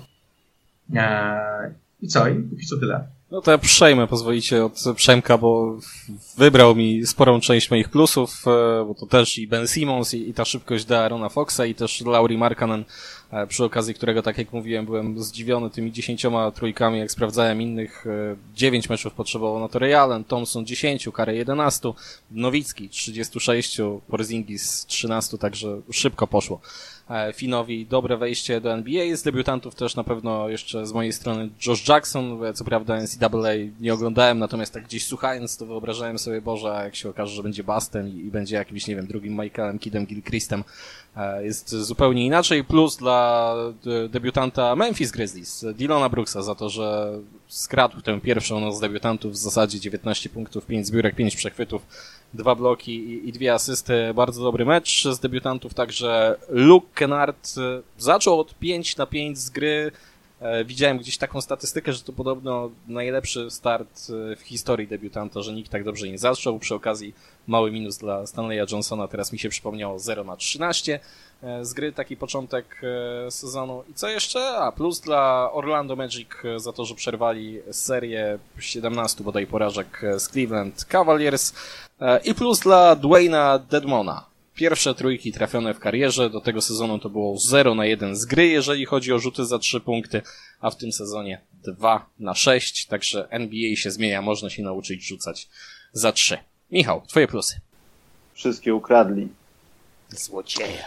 E, I co? I póki co tyle. No to ja przejmę, pozwolicie, od Przemka, bo wybrał mi sporą część moich plusów, bo to też i Ben Simmons, i, i ta szybkość De'Aarona Foxa, i też Lauri Markkanen, przy okazji którego, tak jak mówiłem, byłem zdziwiony tymi dziesięcioma trójkami, jak sprawdzałem innych. Dziewięć meczów potrzebował na to Ray Allen, Thompson dziesięć, Curry jedenaście, Nowicki trzydzieści sześć, Porzingis trzynaście, także szybko poszło Finowi. Dobre wejście do N B A. Z debiutantów też na pewno jeszcze z mojej strony Josh Jackson. Co prawda N C double A nie oglądałem, natomiast tak gdzieś słuchając to wyobrażałem sobie, Boże, jak się okaże, że będzie bustem i, i będzie jakimś, nie wiem, drugim Michaelem Kiddem Gilchristem. Jest zupełnie inaczej. Plus dla debiutanta Memphis Grizzlies, Dylana Brooksa, za to, że skradł tę pierwszą no, z debiutantów w zasadzie dziewiętnaście punktów, pięć zbiórek, pięć przechwytów, dwa bloki i, i dwie asysty. Bardzo dobry mecz z debiutantów, także Luke Kennard zaczął od pięć na pięć z gry. Widziałem gdzieś taką statystykę, że to podobno najlepszy start w historii debiutanta, że nikt tak dobrze nie zaczął. Przy okazji mały minus dla Stanleya Johnsona, teraz mi się przypomniało zero na trzynaście z gry, taki początek sezonu. I co jeszcze? A, plus dla Orlando Magic za to, że przerwali serię siedemnastu bodaj porażek z Cleveland Cavaliers. I plus dla Dwayna Dedmona. Pierwsze trójki trafione w karierze, do tego sezonu to było zero na jeden z gry, jeżeli chodzi o rzuty za trzy punkty, a w tym sezonie dwa na sześć, także N B A się zmienia, można się nauczyć rzucać za trzy. Michał, twoje plusy. Wszystkie ukradli. Złodzieje.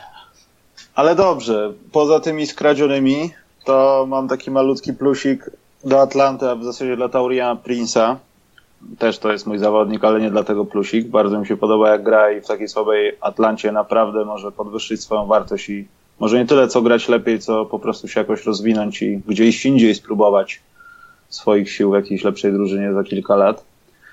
Ale dobrze, poza tymi skradzionymi, to mam taki malutki plusik do Atlanty, a w zasadzie dla Tauriana Prince'a. Też to jest mój zawodnik, ale nie dlatego plusik. Bardzo mi się podoba, jak gra i w takiej słabej Atlancie naprawdę może podwyższyć swoją wartość i może nie tyle co grać lepiej, co po prostu się jakoś rozwinąć i gdzieś indziej spróbować swoich sił w jakiejś lepszej drużynie za kilka lat.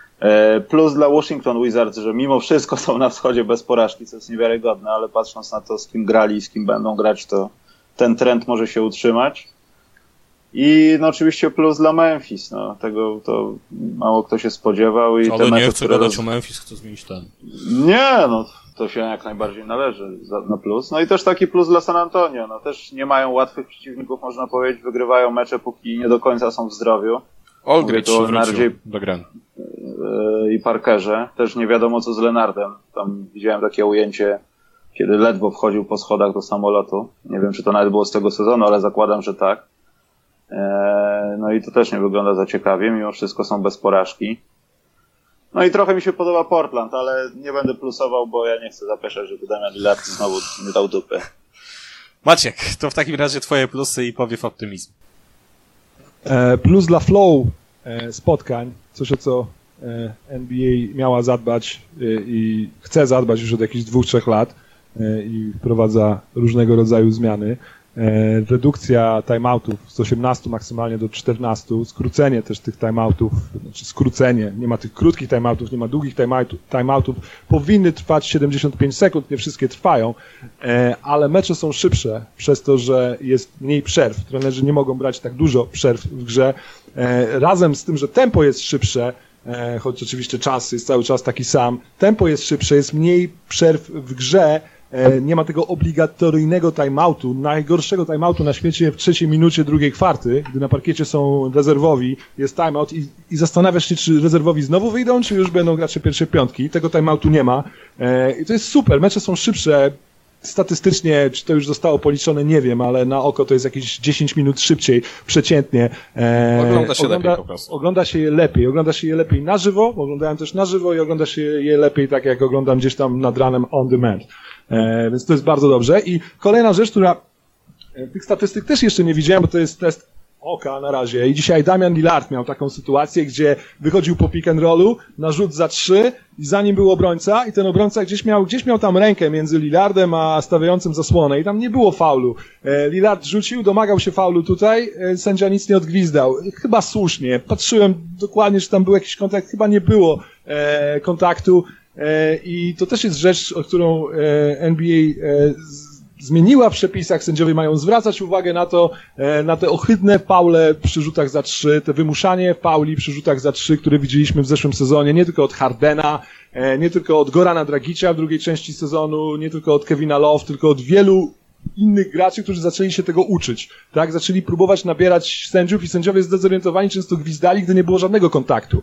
Plus dla Washington Wizards, że mimo wszystko są na wschodzie bez porażki, co jest niewiarygodne, ale patrząc na to, z kim grali i z kim będą grać, to ten trend może się utrzymać. I no oczywiście plus dla Memphis, no tego to mało kto się spodziewał. I ale te nie mecze, chcę gadać roz... o Memphis, chcę zmienić ten. Nie, no to się jak najbardziej należy za, na plus. No i też taki plus dla San Antonio, no też nie mają łatwych przeciwników, można powiedzieć, wygrywają mecze, póki nie do końca są w zdrowiu. Aldridge wrócił do gry. I Parkerze, też nie wiadomo co z Leonardem, tam widziałem takie ujęcie, kiedy ledwo wchodził po schodach do samolotu, nie wiem czy to nawet było z tego sezonu, ale zakładam, że tak. No i to też nie wygląda za ciekawie, mimo wszystko są bez porażki. No i trochę mi się podoba Portland, ale nie będę plusował, bo ja nie chcę zapeszać, żeby Damian Lillard znowu nie dał dupy. Maciek, to w takim razie twoje plusy i powiew optymizmu. Plus dla flow spotkań, coś o co N B A miała zadbać i chce zadbać już od jakichś dwóch, trzech lat i wprowadza różnego rodzaju zmiany. redukcja timeoutów z osiemnastu maksymalnie do czternastu, skrócenie też tych timeoutów, znaczy skrócenie, nie ma tych krótkich timeoutów, nie ma długich timeoutów, powinny trwać siedemdziesiąt pięć sekund, nie wszystkie trwają, ale mecze są szybsze przez to, że jest mniej przerw. Trenerzy nie mogą brać tak dużo przerw w grze. Razem z tym, że tempo jest szybsze, choć oczywiście czas jest cały czas taki sam, tempo jest szybsze, jest mniej przerw w grze, nie ma tego obligatoryjnego timeoutu, najgorszego timeoutu na świecie w trzeciej minucie drugiej kwarty, gdy na parkiecie są rezerwowi, jest timeout i, i zastanawiasz się, czy rezerwowi znowu wyjdą, czy już będą gracze pierwszej piątki. Tego timeoutu nie ma i to jest super, mecze są szybsze. Statystycznie, czy to już zostało policzone, nie wiem, ale na oko to jest jakieś dziesięć minut szybciej, przeciętnie. E, ogląda się ogląda, lepiej po prostu. Ogląda się je lepiej. Ogląda się je lepiej na żywo, oglądałem też na żywo i ogląda się je lepiej tak, jak oglądam gdzieś tam nad ranem on demand. E, więc to jest bardzo dobrze. I kolejna rzecz, która tych statystyk też jeszcze nie widziałem, bo to jest test oka na razie. I dzisiaj Damian Lillard miał taką sytuację, gdzie wychodził po pick and rollu na rzut za trzy i za nim był obrońca i ten obrońca gdzieś miał, gdzieś miał tam rękę między Lillardem a stawiającym zasłonę i tam nie było faulu. Lillard rzucił, domagał się faulu tutaj, sędzia nic nie odgwizdał. Chyba słusznie. Patrzyłem dokładnie, czy tam był jakiś kontakt. Chyba nie było e, kontaktu e, i to też jest rzecz, o którą e, N B A e, zmieniła w przepisach, sędziowie mają zwracać uwagę na to, na te ohydne faule przy rzutach za trzy, te wymuszanie fauli przy rzutach za trzy, które widzieliśmy w zeszłym sezonie, nie tylko od Hardena, nie tylko od Gorana Dragicia w drugiej części sezonu, nie tylko od Kevina Love, tylko od wielu innych graczy, którzy zaczęli się tego uczyć, tak? Zaczęli próbować nabierać sędziów i sędziowie zdezorientowani często gwizdali, gdy nie było żadnego kontaktu.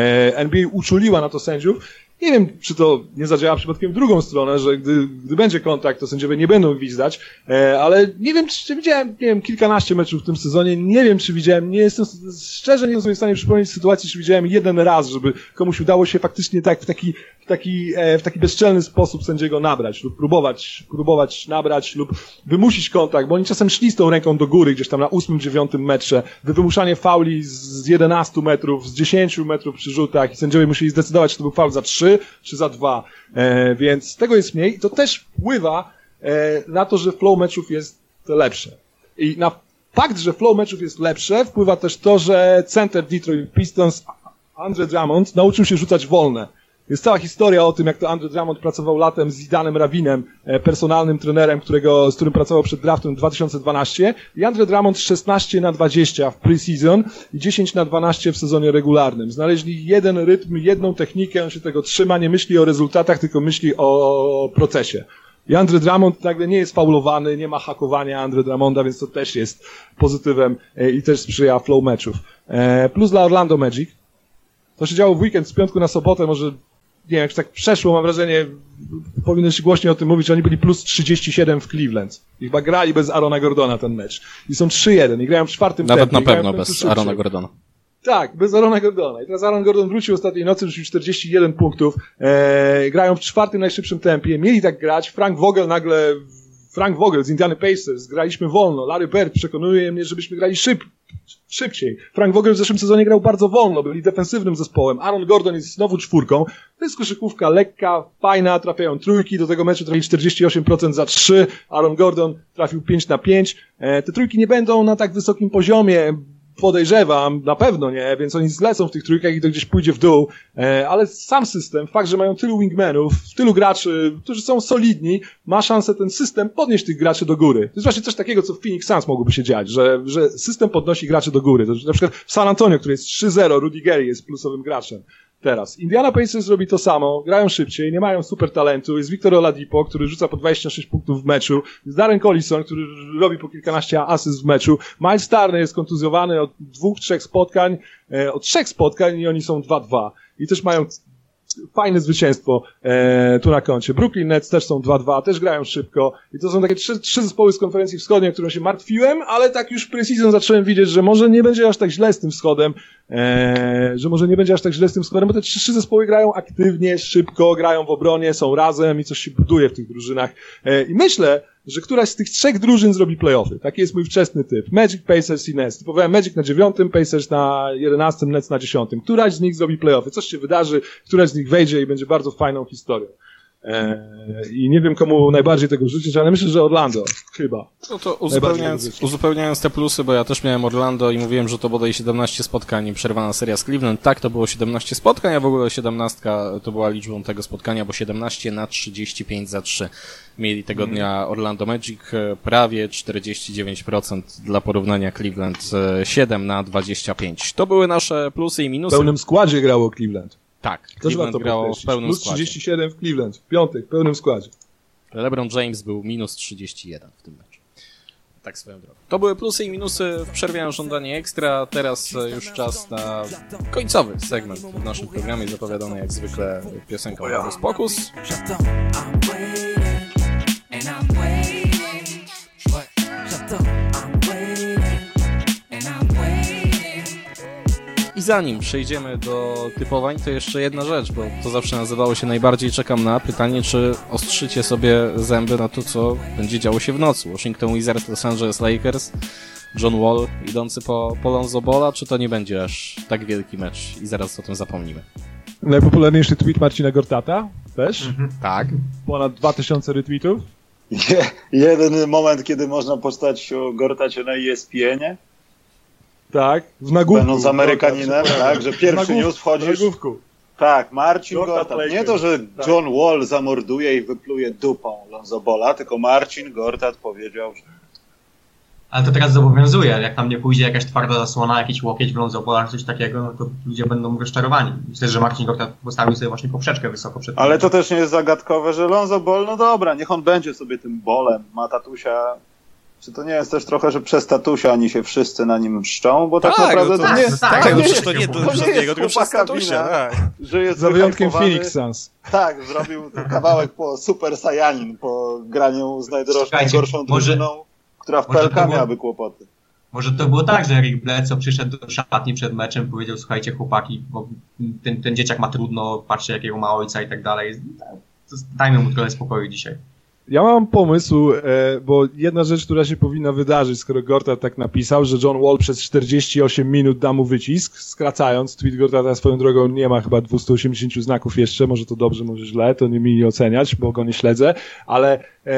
N B A uczuliła na to sędziów. Nie wiem, czy to nie zadziała przypadkiem w drugą stronę, że gdy, gdy będzie kontakt, to sędziowie nie będą gwizdać, e, ale nie wiem, czy widziałem, nie wiem, kilkanaście meczów w tym sezonie, nie wiem, czy widziałem, nie jestem, szczerze nie jestem w stanie przypomnieć sytuacji, czy widziałem jeden raz, żeby komuś udało się faktycznie tak w taki, w taki, e, w taki bezczelny sposób sędziego nabrać, lub próbować, próbować nabrać, lub wymusić kontakt, bo oni czasem szli z tą ręką do góry, gdzieś tam na ósmym, dziewiątym metrze, wymuszanie fauli z jedenastu metrów, z dziesięciu metrów przy rzutach i sędziowie musieli zdecydować, czy to był faul za trzy, czy za dwa, e, więc tego jest mniej i to też wpływa e, na to, że flow meczów jest lepsze. I na fakt, że flow meczów jest lepsze, wpływa też to, że center Detroit Pistons Andre Drummond nauczył się rzucać wolne. Jest cała historia o tym, jak to Andre Drummond pracował latem z Zidanem Ravinem, personalnym trenerem, którego, z którym pracował przed draftem dwa tysiące dwunastym. I Andre Drummond szesnaście na dwadzieścia w preseason i dziesięć na dwanaście w sezonie regularnym. Znaleźli jeden rytm, jedną technikę, on się tego trzyma, nie myśli o rezultatach, tylko myśli o procesie. I Andre Drummond nagle nie jest faulowany, nie ma hakowania Andre Drummonda, więc to też jest pozytywem i też sprzyja flow meczów. Plus dla Orlando Magic. To się działo w weekend z piątku na sobotę, może nie wiem, jak tak przeszło, mam wrażenie, powinno się głośniej o tym mówić, że oni byli plus trzydzieści siedem w Cleveland. I chyba grali bez Aarona Gordona ten mecz. I są trzy jeden i grają w czwartym Nawet tempie. na pewno bez Aarona Gordona. Tak, bez Aarona Gordona. I teraz Aaron Gordon wrócił ostatniej nocy, rzucił czterdzieści jeden punktów. Eee, grają w czwartym najszybszym tempie. Mieli tak grać. Frank Vogel nagle... Frank Vogel z Indiana Pacers. Graliśmy wolno. Larry Bird przekonuje mnie, żebyśmy grali szyb, szybciej. Frank Vogel w zeszłym sezonie grał bardzo wolno. Byli defensywnym zespołem. Aaron Gordon jest znowu czwórką. To jest koszykówka lekka, fajna. Trafiają trójki. Do tego meczu trafili czterdzieści osiem procent za trzy. Aaron Gordon trafił pięć na pięć. Eee, te trójki nie będą na tak wysokim poziomie. Podejrzewam, na pewno nie, więc oni zlecą w tych trójkach i to gdzieś pójdzie w dół, e, ale sam system, fakt, że mają tylu wingmanów, tylu graczy, którzy są solidni, ma szansę ten system podnieść tych graczy do góry. To jest właśnie coś takiego, co w Phoenix Suns mogłoby się dziać, że, że system podnosi graczy do góry. To, na przykład w San Antonio, który jest trzy zero, Rudy Gay jest plusowym graczem. Teraz. Indiana Pacers robi to samo, grają szybciej, nie mają super talentu, jest Victor Oladipo, który rzuca po dwadzieścia sześć punktów w meczu, jest Darren Collison, który robi po kilkanaście asyst w meczu, Miles Turner jest kontuzjowany od dwóch, trzech spotkań, e, od trzech spotkań i oni są dwa dwa. I też mają fajne zwycięstwo e, tu na koncie. Brooklyn Nets też są dwa dwa, też grają szybko i to są takie trzy, trzy zespoły z konferencji wschodniej, o którą się martwiłem, ale tak już pre-season zacząłem widzieć, że może nie będzie aż tak źle z tym wschodem, e, że może nie będzie aż tak źle z tym wschodem, bo te trzy, trzy zespoły grają aktywnie, szybko, grają w obronie, są razem i coś się buduje w tych drużynach e, i myślę, że któraś z tych trzech drużyn zrobi play-offy. Taki jest mój wczesny typ. Magic, Pacers i Nets. Typowałem Magic na dziewiątym, Pacers na jedenastym, Nets na dziesiątym. Któraś z nich zrobi play-offy. Coś się wydarzy, któraś z nich wejdzie i będzie bardzo fajną historią. I nie wiem, komu najbardziej tego życzyć, ale myślę, że Orlando. Chyba. No to uzupełniając, uzupełniając te plusy, bo ja też miałem Orlando i mówiłem, że to bodaj siedemnaście spotkań i przerwana seria z Cleveland. Tak, to było siedemnaście spotkań, a w ogóle siedemnastka to była liczbą tego spotkania, bo siedemnaście na trzydzieści pięć za trzy mieli tego dnia Orlando Magic, prawie czterdzieści dziewięć procent dla porównania Cleveland siedem na dwadzieścia pięć. To były nasze plusy i minusy. W pełnym składzie grało Cleveland. Tak, Też Cleveland grało w pełnym plus składzie. trzydzieści siedem w Cleveland, w piątek, w pełnym składzie. LeBron James był minus trzydzieści jeden w tym meczu. Tak swoją drogą. To były plusy i minusy w przerwie na żądanie ekstra. Teraz już czas na końcowy segment w naszym programie, zapowiadany jak zwykle piosenką Hokus Pokus. I zanim przejdziemy do typowań, to jeszcze jedna rzecz, bo to zawsze nazywało się najbardziej czekam na pytanie, czy ostrzycie sobie zęby na to, co będzie działo się w nocy. Washington Wizards, Los Angeles Lakers, John Wall idący po, po Lonzo Balla, czy to nie będzie aż tak wielki mecz i zaraz o tym zapomnimy. Najpopularniejszy tweet Marcina Gortata też. Mhm. Tak. Ponad dwa tysiące retweetów. Je, jeden moment, kiedy można postać o Gortacie na E S P N ie. Tak, w nagłówku. Będąc Amerykaninem, tak, że pierwszy news wchodzisz. W nagłówku. Tak, Marcin Gortat. Nie to, że John Wall zamorduje i wypluje dupą Lonzo Balla, tylko Marcin Gortat powiedział, że... Ale to teraz zobowiązuje, jak tam nie pójdzie jakaś twarda zasłona, jakiś łokieć w Lonzo Balla, coś takiego, no to ludzie będą rozczarowani. Myślę, że Marcin Gortat postawił sobie właśnie poprzeczkę wysoko przed tym. Ale to też nie jest zagadkowe, że Lonzo Ball, no dobra, niech on będzie sobie tym bolem, ma tatusia. Czy to nie jest też trochę, że przez tatusia oni się wszyscy na nim mszczą? Bo tak, tak naprawdę no to, to nie jest... Tak, to no nie przecież jest, to nie to przez nie niego, tylko przez tatusia. Tak. Że jest za wyjątkiem wyhypowany. Phoenix Suns. Tak, zrobił kawałek po Super Saiyanin, po graniu z najdroższą, gorszą drużyną, może, która w P L K miałaby kłopoty. Może to było tak, że Eric Bledsoe przyszedł do szatni przed meczem, powiedział, słuchajcie chłopaki, bo ten, ten dzieciak ma trudno, patrzcie jakiego ma ojca i tak dalej. Dajmy mu trochę spokoju dzisiaj. Ja mam pomysł, bo jedna rzecz, która się powinna wydarzyć, skoro Gortat tak napisał, że John Wall przez czterdzieści osiem minut da mu wycisk, skracając. Tweet Gortata swoją drogą nie ma chyba dwieście osiemdziesiąt znaków jeszcze, może to dobrze, może źle, to nie mi oceniać, bo go nie śledzę, ale e,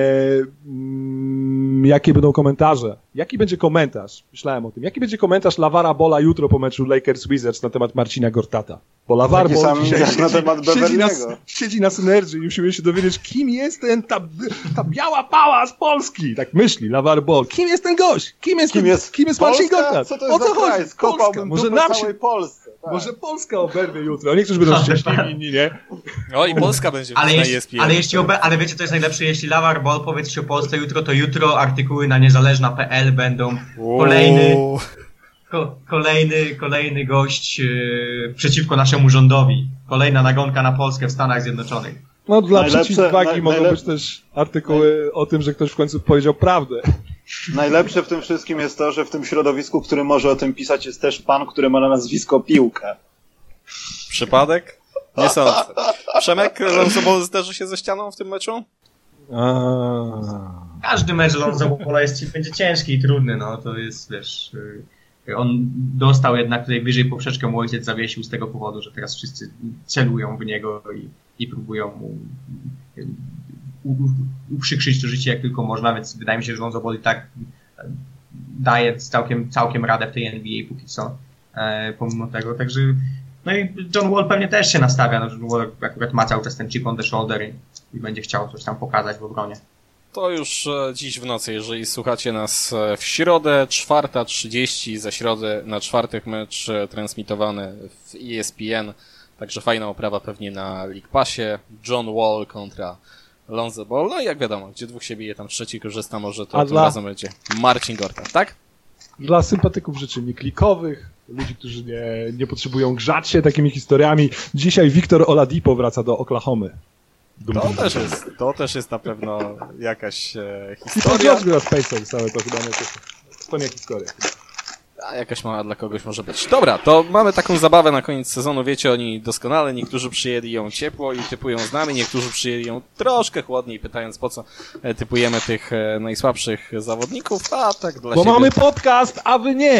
mm, jakie będą komentarze? Jaki będzie komentarz? Myślałem o tym. Jaki będzie komentarz Lavara Balla jutro po meczu Lakers Wizards na temat Marcina Gortata? Bo Lavar Taki Ball sam dzisiaj jak siedzi, na temat siedzi, na, Beverly'ego. siedzi na Synergy i usiłuje się dowiedzieć, kim jest ten, ta, ta biała pała z Polski. Tak myśli Lavar Ball. Kim jest ten gość? Kim jest, Kim ten, jest, kim jest Polska? Marcin Gortat? Co to jest o co za chodzi? kraj? Skopałbym Może nam się... całej Polsce. Tak. Może Polska oberwie jutro. Niektórzy będą szczęśliwi, inni nie. O i Polska będzie ale na jeśli, E S P N. ale, jeśli obe, ale wiecie co jest najlepsze? Jeśli Lavar Ball powie coś o Polsce jutro, to jutro artykuły na niezależna kropka pe el będą kolejny, ko, kolejny, kolejny gość yy, przeciwko naszemu rządowi. Kolejna nagonka na Polskę w Stanach Zjednoczonych. No dla Najlepsze- przeciwwagi naj- mogą najlep- być też artykuły o tym, że ktoś w końcu powiedział prawdę. Najlepsze w tym wszystkim jest to, że w tym środowisku, który może o tym pisać, jest też pan, który ma na nazwisko Piłka. Przypadek? Nie sądzę. Przemek, Lonzo Ball zderzy się ze ścianą w tym meczu? A. Każdy mecz Lonzo Balla jest, będzie ciężki i trudny, no to jest, wiesz... Yy, on dostał jednak tutaj wyżej poprzeczkę, mu ojciec zawiesił z tego powodu, że teraz wszyscy celują w niego i, i próbują mu yy, u, u, uprzykrzyć to życie jak tylko można, więc wydaje mi się, że Lonzo Ball i tak daje całkiem, całkiem radę w tej N B A póki co, e, pomimo tego, także no i John Wall pewnie też się nastawia, no, John Wall akurat ma cały czas ten chip on the shoulder i, i będzie chciał coś tam pokazać w obronie. To już e, dziś w nocy, jeżeli słuchacie nas e, w środę, czwarta trzydzieści, za środę na czwartek mecz e, transmitowany w E S P N, także fajna oprawa pewnie na League Passie, John Wall kontra Lonzo Ball, no i jak wiadomo, gdzie dwóch się bije, tam trzeci korzysta, może to A tym dla- razem będzie Marcin Gortat, tak? Dla sympatyków rzeczy nieklikowych, ludzi, którzy nie, nie potrzebują grzać się takimi historiami, dzisiaj Victor Oladipo wraca do Oklahomy. Dum, To dum. też jest, to też jest na pewno jakaś e, I to historia, George gra w Pacers, ale to chyba nie, to, to nie historia. a jakaś mała dla kogoś może być. Dobra, to mamy taką zabawę na koniec sezonu, wiecie oni doskonale, niektórzy przyjęli ją ciepło i typują z nami, niektórzy przyjęli ją troszkę chłodniej, pytając po co e, typujemy tych e, najsłabszych zawodników, a tak dla Bo siebie. mamy podcast, a wy nie!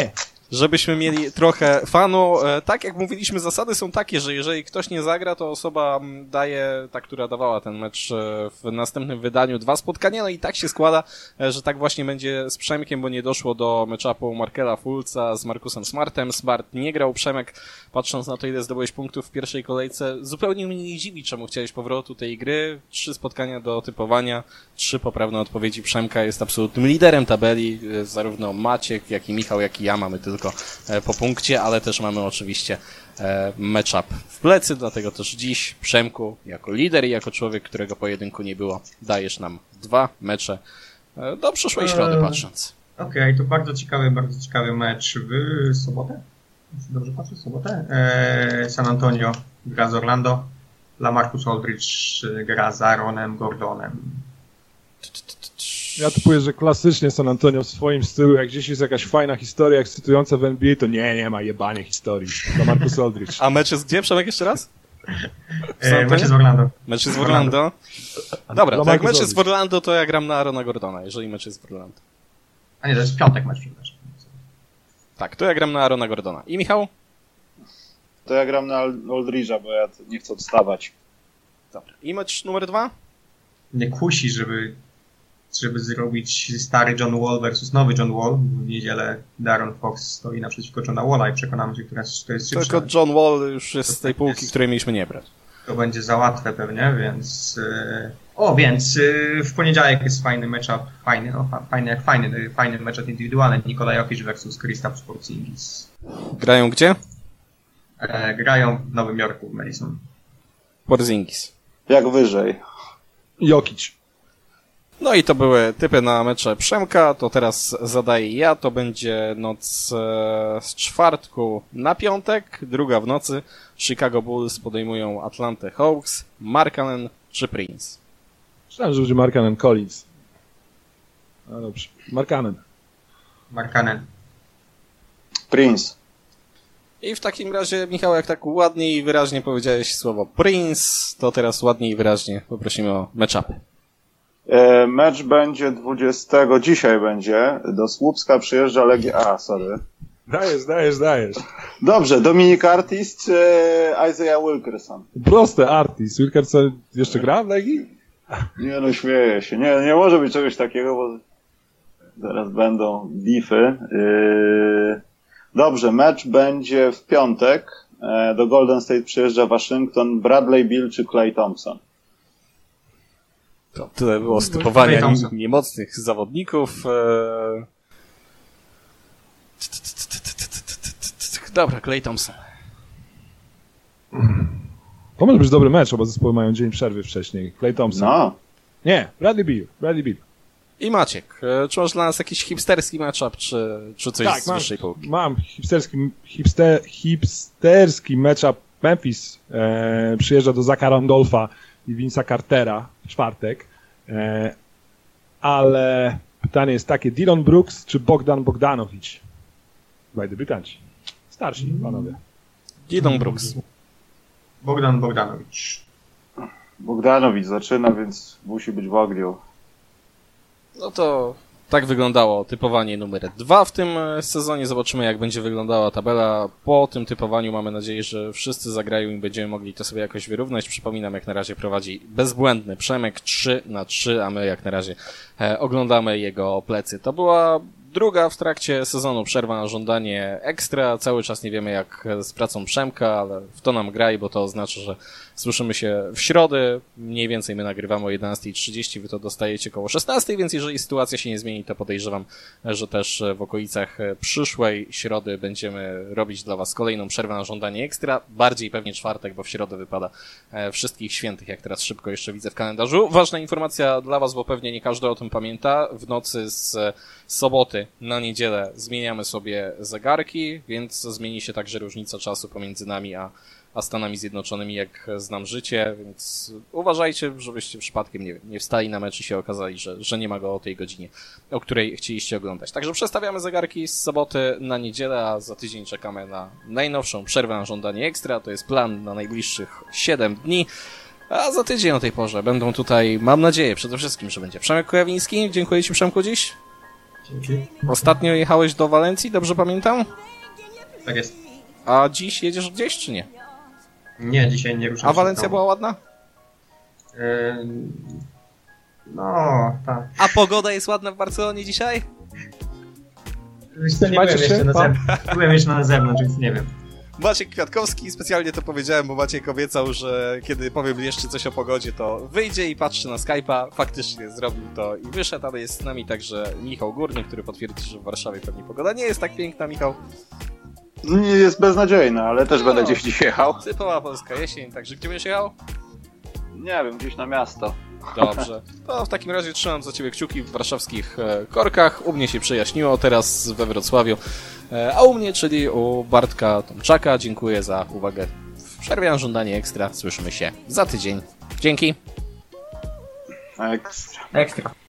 żebyśmy mieli trochę fanu. Tak jak mówiliśmy, zasady są takie, że jeżeli ktoś nie zagra, to osoba daje, ta, która dawała ten mecz w następnym wydaniu, dwa spotkania. No i tak się składa, że tak właśnie będzie z Przemkiem, bo nie doszło do mecz-upu Markela Fulca z Markusem Smartem. Smart nie grał. Przemek, patrząc na to, ile zdobyłeś punktów w pierwszej kolejce, zupełnie mnie nie dziwi, czemu chciałeś powrotu tej gry. Trzy spotkania do typowania, trzy poprawne odpowiedzi Przemka. Jest absolutnym liderem tabeli. Zarówno Maciek, jak i Michał, jak i ja mamy tylko po punkcie, ale też mamy oczywiście match-up w plecy, dlatego też dziś Przemku, jako lider i jako człowiek, którego pojedynku nie było, dajesz nam dwa mecze do przyszłej środy eee, patrząc. Okej, okay, to bardzo ciekawy, bardzo ciekawy mecz w sobotę. Dobrze patrzę, w sobotę. Eee, San Antonio gra z Orlando, LaMarcus Aldridge gra z Aaronem Gordonem. Ja typuję, że klasycznie San Antonio w swoim stylu, jak gdzieś jest jakaś fajna historia ekscytująca w N B A, to nie, nie ma jebanie historii. LaMarcus Aldridge. A mecz jest gdzie? Przemek jeszcze raz? E, mecz jest w Orlando. Mecz jest w Orlando. Dobra, to jak mecz jest w Orlando, to ja gram na Aarona Gordona, jeżeli mecz jest w Orlando. A nie, to jest piątek mecz, przepraszam. Tak, to ja gram na Aarona Gordona. I Michał? To ja gram na Aldridge'a, bo ja nie chcę odstawać. Dobra. I mecz numer dwa? Mnie kusi, żeby żeby zrobić stary John Wall versus nowy John Wall. W niedzielę Darren Fox stoi naprzeciwko Johna Walla i przekonamy się, która to jest szybsza. Tylko John Wall już jest z tej półki, której mieliśmy nie brać. To będzie za łatwe pewnie, więc... Yy... O, więc yy, w poniedziałek jest fajny matchup, fajny, no fajny jak fajny, fajny matchup indywidualny. Nikolaj Jokic versus Kristaps Porzingis. Grają gdzie? E, grają w Nowym Jorku, w Madison. Porzingis. Jak wyżej. Jokic. No i to były typy na mecze Przemka, to teraz zadaję ja, to będzie noc z czwartku na piątek, druga w nocy. Chicago Bulls podejmują Atlanta Hawks, Markkanen czy Prince? Myślałem, że będzie Markkanen Collins. No dobrze, Markkanen. Markkanen. Prince. I w takim razie, Michał, jak tak ładnie i wyraźnie powiedziałeś słowo Prince, to teraz ładnie i wyraźnie poprosimy o match-upy. E, mecz będzie dwudziestego, dzisiaj będzie, do Słupska przyjeżdża Legia... A, sorry. Dajesz, dajesz, dajesz. Dobrze, Dominik Artis czy Isaiah Wilkerson? Proste, Artis. Wilkerson jeszcze gra w Legii? Nie no, śmieję się. Nie, nie może być czegoś takiego, bo zaraz będą beefy. Yy... Dobrze, mecz będzie w piątek. E, do Golden State przyjeżdża Waszyngton, Bradley Beal czy Klay Thompson? To tyle było stypowania niemocnych zawodników. Dobra, Klay Thompson. To może być dobry mecz, oba zespoły mają dzień przerwy wcześniej. Klay Thompson. No. Nie, Bradley Beal. Bradley Beal. I Maciek, czy masz dla nas jakiś hipsterski matchup, czy, czy coś tak, z wyższej półki? Mam hipsterski, hipster, hipsterski matchup. Memphis e, przyjeżdża do Zacka Randolpha i Vince'a Cartera w czwartek. E, ale pytanie jest takie, Dillon Brooks czy Bogdan Bogdanowicz? Dwaj debiutanci. Starsi panowie. Dillon Brooks. Bogdan Bogdanowicz. Bogdanowicz zaczyna, więc musi być w ogniu. No to tak wyglądało typowanie numer dwa w tym sezonie. Zobaczymy, jak będzie wyglądała tabela. Po tym typowaniu mamy nadzieję, że wszyscy zagrają i będziemy mogli to sobie jakoś wyrównać. Przypominam, jak na razie prowadzi bezbłędny Przemek trzy na trzy, a my jak na razie e, oglądamy jego plecy. To była druga w trakcie sezonu przerwa na żądanie ekstra. Cały czas nie wiemy, jak z pracą Przemka, ale w to nam graj, bo to oznacza, że słyszymy się w środę. Mniej więcej my nagrywamy o jedenasta trzydzieści, wy to dostajecie koło szesnastej, więc jeżeli sytuacja się nie zmieni, to podejrzewam, że też w okolicach przyszłej środy będziemy robić dla was kolejną przerwę na żądanie ekstra. Bardziej pewnie czwartek, bo w środę wypada wszystkich świętych, jak teraz szybko jeszcze widzę w kalendarzu. Ważna informacja dla was, bo pewnie nie każdy o tym pamięta. W nocy z soboty na niedzielę zmieniamy sobie zegarki, więc zmieni się także różnica czasu pomiędzy nami a, a Stanami Zjednoczonymi, jak znam życie, więc uważajcie, żebyście przypadkiem nie, nie wstali na mecz i się okazali, że, że nie ma go o tej godzinie, o której chcieliście oglądać. Także przestawiamy zegarki z soboty na niedzielę, a za tydzień czekamy na najnowszą przerwę na żądanie ekstra. To jest plan na najbliższych siedem dni. A za tydzień o tej porze będą tutaj, mam nadzieję, przede wszystkim, że będzie Przemek Kujawiński. Dziękuję ci, Przemku, dziś. Dzięki. Ostatnio jechałeś do Walencji, dobrze pamiętam? Tak jest. A dziś jedziesz gdzieś, czy nie? Nie, dzisiaj nie ruszam. A Walencja była ładna? Yy, no, tak. A pogoda jest ładna w Barcelonie dzisiaj? Wiesz co, nie Trzymajcie byłem się, jeszcze na pa. zewnątrz. Byłem jeszcze na zewnątrz, więc nie wiem. Maciek Kwiatkowski, specjalnie to powiedziałem, bo Maciek obiecał, że kiedy powiem jeszcze coś o pogodzie, to wyjdzie i patrzy na Skype'a. Faktycznie zrobił to i wyszedł, ale jest z nami także Michał Górny, który potwierdzi, że w Warszawie pewnie pogoda nie jest tak piękna, Michał. Nie jest beznadziejna, ale też No. będę gdzieś dziś jechał. Typowa polska jesień, także gdzie będziesz jechał? Nie wiem, gdzieś na miasto. Dobrze. To w takim razie trzymam za ciebie kciuki w warszawskich e, korkach. U mnie się przejaśniło teraz we Wrocławiu. E, a u mnie, czyli u Bartka Tomczaka. Dziękuję za uwagę w przerwie na żądanie ekstra. Słyszymy się za tydzień. Dzięki. Ekstra. Ekstra.